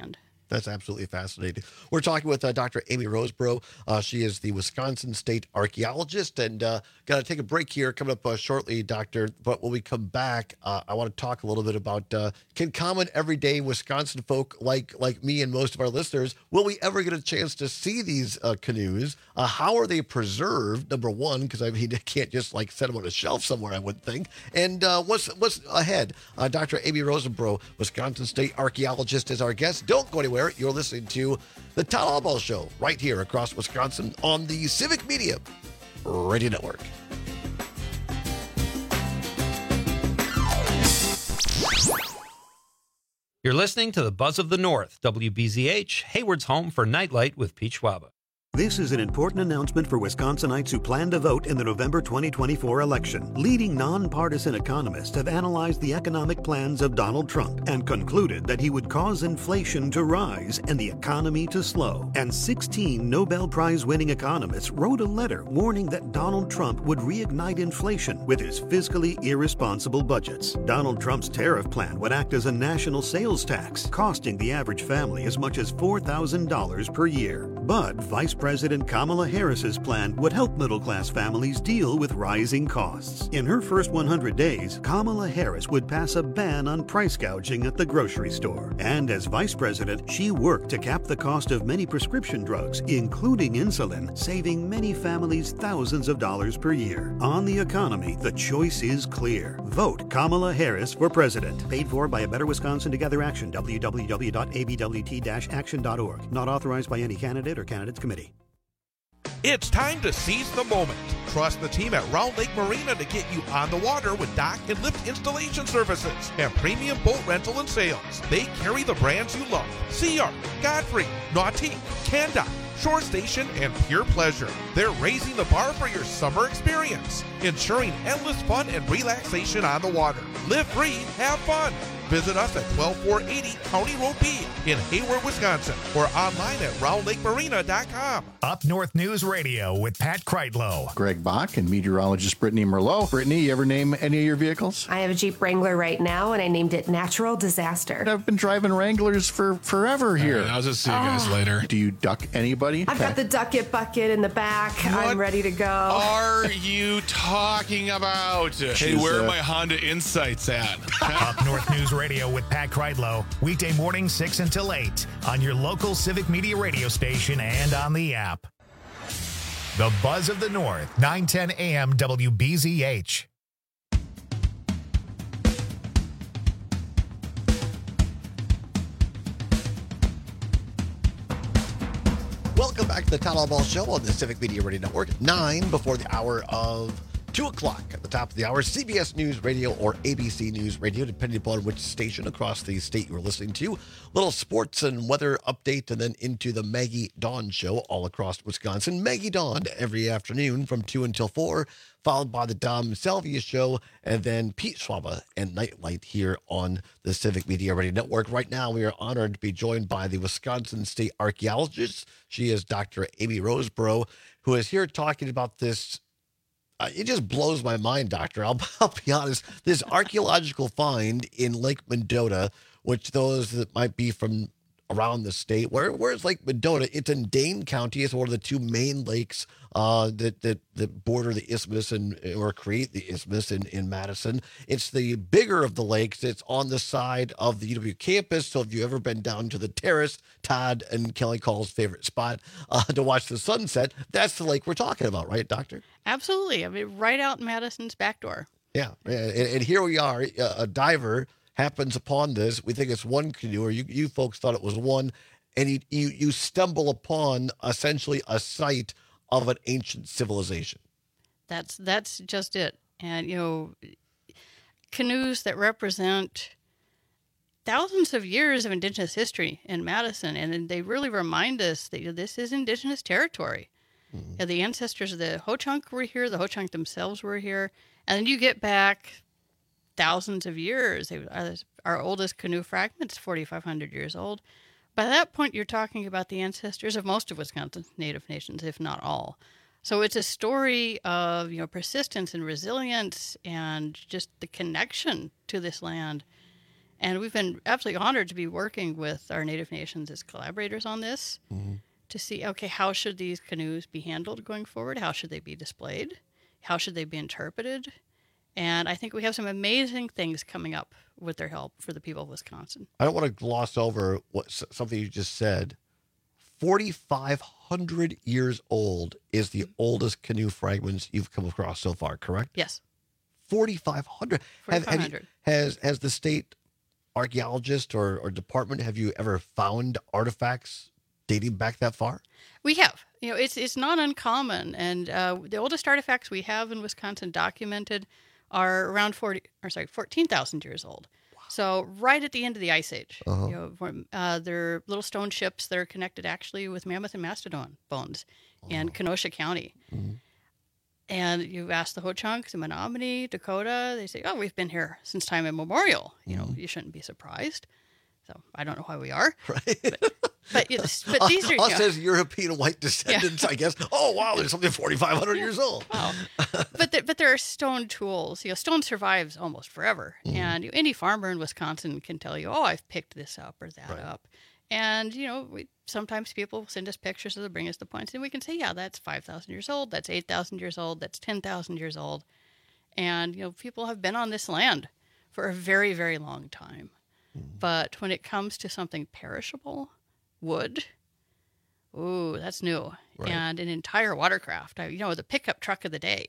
That's absolutely fascinating. We're talking with uh, Doctor Amy Roseborough. Uh, she is the Wisconsin State archaeologist, and uh, got to take a break here coming up uh, shortly, Doctor. But when we come back, uh, I want to talk a little bit about uh, can common everyday Wisconsin folk like like me and most of our listeners, will we ever get a chance to see these uh, canoes? Uh, how are they preserved? Number one, because I mean, I can't just like set them on a shelf somewhere, I wouldn't think. And uh, what's what's ahead? Uh, Doctor Amy Roseborough, Wisconsin State archaeologist, is our guest. Don't go anywhere. You're listening to the Todd Albaugh Show right here across Wisconsin on the Civic Media Radio Network. You're listening to the Buzz of the North, W B Z H, Hayward's home for Nightlight with Pete Schwaba. This is an important announcement for Wisconsinites who plan to vote in the November twenty twenty-four election. Leading nonpartisan economists have analyzed the economic plans of Donald Trump and concluded that he would cause inflation to rise and the economy to slow. And sixteen Nobel Prize-winning economists wrote a letter warning that Donald Trump would reignite inflation with his fiscally irresponsible budgets. Donald Trump's tariff plan would act as a national sales tax, costing the average family as much as four thousand dollars per year. But Vice President Kamala Harris's plan would help middle-class families deal with rising costs. In her first one hundred days, Kamala Harris would pass a ban on price gouging at the grocery store. And as vice president, she worked to cap the cost of many prescription drugs, including insulin, saving many families thousands of dollars per year. On the economy, the choice is clear. Vote Kamala Harris for president. Paid for by A Better Wisconsin Together Action, w w w dot a b w t dash action dot org. Not authorized by any candidate or candidates committee. It's time to seize the moment. Trust the team at Round Lake Marina to get you on the water with dock and lift installation services and premium boat rental and sales. They carry the brands you love: Sea Ark, Godfrey, Nautique, Canda, Shore Station, and Pure Pleasure. They're raising the bar for your summer experience, ensuring endless fun and relaxation on the water. Live free, have fun. Visit us at twelve four eighty County Road B in Hayward, Wisconsin, or online at round lake marina dot com. Up North News Radio with Pat Kreitlow. Greg Bach and meteorologist Brittany Merlot. Brittany, you ever name any of your vehicles? I have a Jeep Wrangler right now, and I named it Natural Disaster. I've been driving Wranglers for forever here. Right, I'll just see you guys Oh. later. Do you duck anybody? I've got the duck it bucket in the back. I'm ready to go. Are you talking about? Hey, She's, where are uh, my Honda Insights at? Up North News Radio with Pat Kreitlow. Weekday morning six until eight on your local Civic Media radio station and on the app. The Buzz of the North, nine ten a m W B Z H. Welcome back to the Todd Albaugh Show on the Civic Media Radio Network. Nine before the hour of two o'clock. At the top of the hour, C B S News Radio or A B C News Radio, depending upon which station across the state you're listening to. Little sports and weather update, and then into the Maggie Dawn Show all across Wisconsin. Maggie Dawn every afternoon from two until four, followed by the Dom Salvia Show, and then Pete Schwaba and Nightlight here on the Civic Media Radio Network. Right now, we are honored to be joined by the Wisconsin State archaeologist. She is Doctor Amy Roseborough, who is here talking about this. Uh, it just blows my mind, Doctor. I'll, I'll be honest. This archaeological find in Lake Mendota, which those that might be from around the state, where where's Lake Mendota? It's in Dane County. It's one of the two main lakes uh, that, that that border the isthmus and or create the isthmus in, in Madison. It's the bigger of the lakes. It's on the side of the U W campus. So if you've ever been down to the terrace, Todd and Kelly Call's favorite spot uh, to watch the sunset, that's the lake we're talking about, right, Doctor? Absolutely. I mean, right out Madison's back door. Yeah, and, and here we are. A diver happens upon this. We think it's one canoe, or you, you folks thought it was one, and you, you you stumble upon essentially a site of an ancient civilization. That's that's just it. And, you know, canoes that represent thousands of years of Indigenous history in Madison, and they really remind us that, you know, this is Indigenous territory. Mm-hmm. You know, the ancestors of the Ho-Chunk were here, the Ho-Chunk themselves were here, and then you get back thousands of years. They, our oldest canoe fragment is forty-five hundred years old. By that point, you're talking about the ancestors of most of Wisconsin's Native nations, if not all. So it's a story of, you know, persistence and resilience and just the connection to this land. And we've been absolutely honored to be working with our Native Nations as collaborators on this mm-hmm. to see, okay, how should these canoes be handled going forward? How should they be displayed? How should they be interpreted? And I think we have some amazing things coming up with their help for the people of Wisconsin. I don't want to gloss over what something you just said. forty-five hundred years old is the oldest canoe fragments you've come across so far, correct? Yes. forty-five hundred. forty-five hundred. Have, have you, has, has the state archaeologist or, or department, have you ever found artifacts dating back that far? We have. You know, it's it's not uncommon. And uh, the oldest artifacts we have in Wisconsin documented are around forty, or sorry, fourteen thousand years old. Wow. So right at the end of the Ice Age. Uh-huh. You know, uh, they're little stone ships that are connected actually with Mammoth and Mastodon bones oh. in Kenosha County. Mm-hmm. And you ask the Ho-Chunk, the Menominee, Dakota, they say, oh, we've been here since time immemorial. You know, mm-hmm. you shouldn't be surprised. So I don't know why we are. Right. But, but, you know, but these are... Us you know, as European white descendants, yeah. I guess. Oh, wow, there's something forty-five hundred yeah. years old. Wow. but, there, but there are stone tools. You know, stone survives almost forever. Mm-hmm. And you, any farmer in Wisconsin can tell you, oh, I've picked this up or that right. up. And, you know, we, sometimes people send us pictures or they bring us the points, and we can say, yeah, that's five thousand years old, that's eight thousand years old, that's ten thousand years old. And, you know, people have been on this land for a very, very long time. Mm-hmm. But when it comes to something perishable, wood, ooh, that's new. Right. And an entire watercraft, you know, the pickup truck of the day,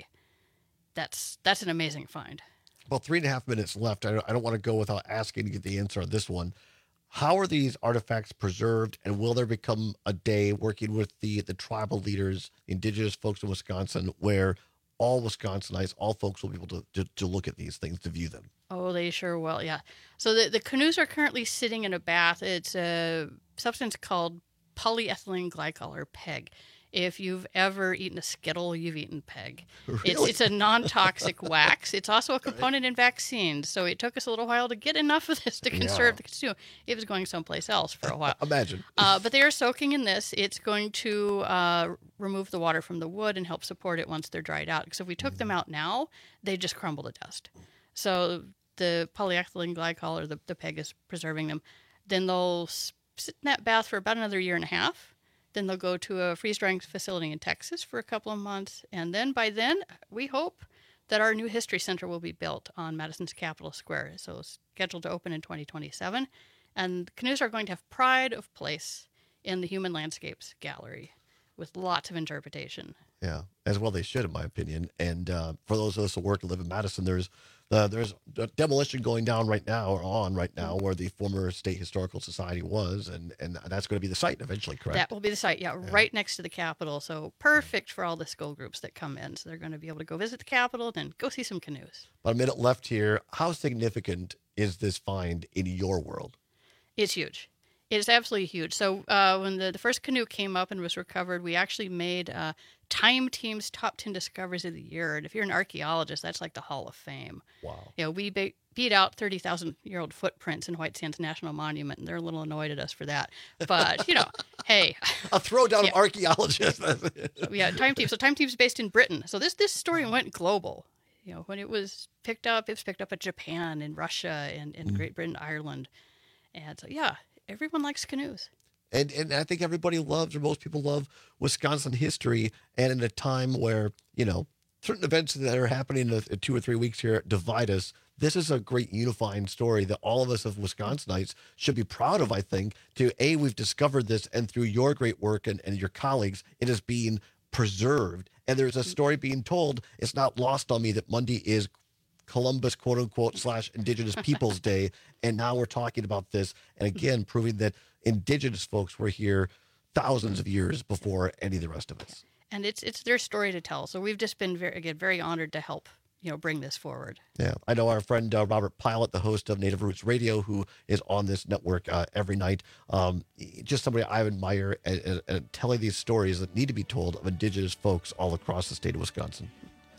that's that's an amazing find. Well, three and a half minutes left. I don't, I don't want to go without asking to get the answer on this one. How are these artifacts preserved, and will there become a day working with the, the tribal leaders, indigenous folks in Wisconsin, where all Wisconsinites, all folks will be able to, to, to look at these things, to view them? Oh, they sure will, yeah. So the, the canoes are currently sitting in a bath. It's a substance called polyethylene glycol, or PEG. If you've ever eaten a Skittle, you've eaten PEG. Really? It's, it's a non-toxic wax. It's also a component in vaccines. So it took us a little while to get enough of this to conserve yeah. the canoe. It was going someplace else for a while. Imagine. Uh, but they are soaking in this. It's going to uh, remove the water from the wood and help support it once they're dried out. Because if we took mm. them out now, they just crumble to dust. So the polyethylene glycol, or the, the PEG, is preserving them. Then they'll sit in that bath for about another year and a half. Then they'll go to a freeze-drying facility in Texas for a couple of months. And then by then, we hope that our new history center will be built on Madison's Capitol Square. So it's scheduled to open in twenty twenty-seven. And canoes are going to have pride of place in the Human Landscapes Gallery with lots of interpretation. Yeah, as well they should, in my opinion. And uh, for those of us who work and live in Madison, there's uh, there's a demolition going down right now, or on right now, where the former State Historical Society was, and, and that's going to be the site eventually, correct? That will be the site, yeah, yeah. right next to the Capitol. So perfect for all the school groups that come in. So they're going to be able to go visit the Capitol and go see some canoes. About a minute left here. How significant is this find in your world? It's huge. It's absolutely huge. So uh, when the, the first canoe came up and was recovered, we actually made uh, Time Team's top ten discoveries of the year. And if you're an archaeologist, that's like the Hall of Fame. Wow. You know, we be- beat out thirty thousand year old footprints in White Sands National Monument, and they're a little annoyed at us for that. But, you know, hey. A throwdown yeah. of archaeologists. yeah, Time Team. So Time Team's based in Britain. So this, this story went global. You know, when it was picked up, it was picked up at Japan and Russia and, and mm. Great Britain, Ireland. And so, yeah. Everyone likes canoes. And and I think everybody loves, or most people love, Wisconsin history. And in a time where, you know, certain events that are happening in two or three weeks here divide us, this is a great unifying story that all of us as Wisconsinites should be proud of, I think. To A, we've discovered this, and through your great work and, and your colleagues, it is being preserved. And there's a story being told. It's not lost on me that Monday is Columbus, quote unquote, slash Indigenous Peoples Day. And now we're talking about this. And again, proving that Indigenous folks were here thousands of years before any of the rest of us. And it's it's their story to tell. So we've just been, very again, very honored to help, you know, bring this forward. Yeah. I know our friend uh, Robert Pilot, the host of Native Roots Radio, who is on this network uh, every night. Um, just somebody I admire and, and, and telling these stories that need to be told of Indigenous folks all across the state of Wisconsin.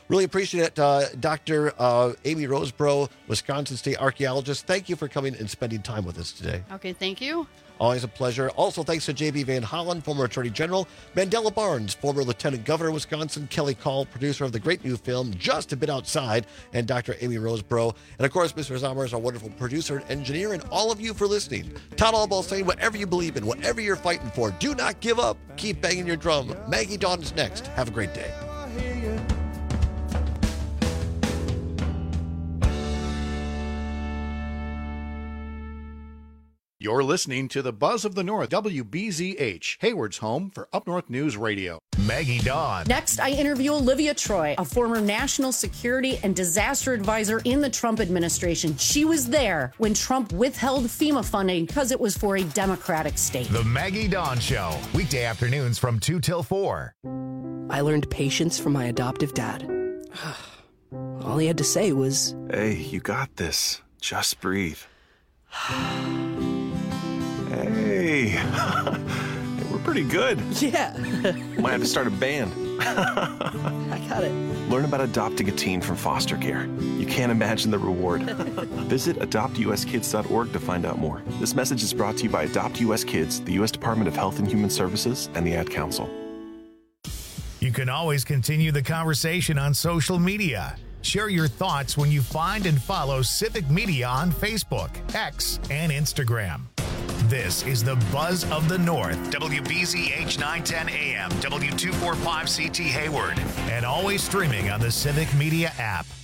Really appreciate it, uh, Doctor Uh, Amy Roseborough, Wisconsin State archaeologist. Thank you for coming and spending time with us today. Okay, thank you. Always a pleasure. Also, thanks to J B Van Hollen, former Attorney General, Mandela Barnes, former Lieutenant Governor of Wisconsin, Kelly Call, producer of the great new film Just a Bit Outside, and Doctor Amy Roseborough. And of course, Mister Zammer is our wonderful producer and engineer, and all of you for listening. Todd Albaugh saying, whatever you believe in, whatever you're fighting for, do not give up. Keep banging your drum. Maggie Dawn is next. Have a great day. You're listening to the Buzz of the North, W B Z H, Hayward's home for Up North News Radio. Maggie Dawn. Next, I interview Olivia Troy, a former national security and disaster advisor in the Trump administration. She was there when Trump withheld FEMA funding because it was for a Democratic state. The Maggie Dawn Show, weekday afternoons from two till four. I learned patience from my adoptive dad. All he had to say was, "Hey, you got this. Just breathe." Hey, we're pretty good. Yeah. Might have to start a band. I got it. Learn about adopting a teen from foster care. You can't imagine the reward. Visit adopt u s kids dot org to find out more. This message is brought to you by Adopt U S Kids, the U S Department of Health and Human Services, and the Ad Council. You can always continue the conversation on social media. Share your thoughts when you find and follow Civic Media on Facebook, X, and Instagram. This is the Buzz of the North, W B Z H nine ten A M, W two forty-five C T Hayward, and always streaming on the Civic Media app.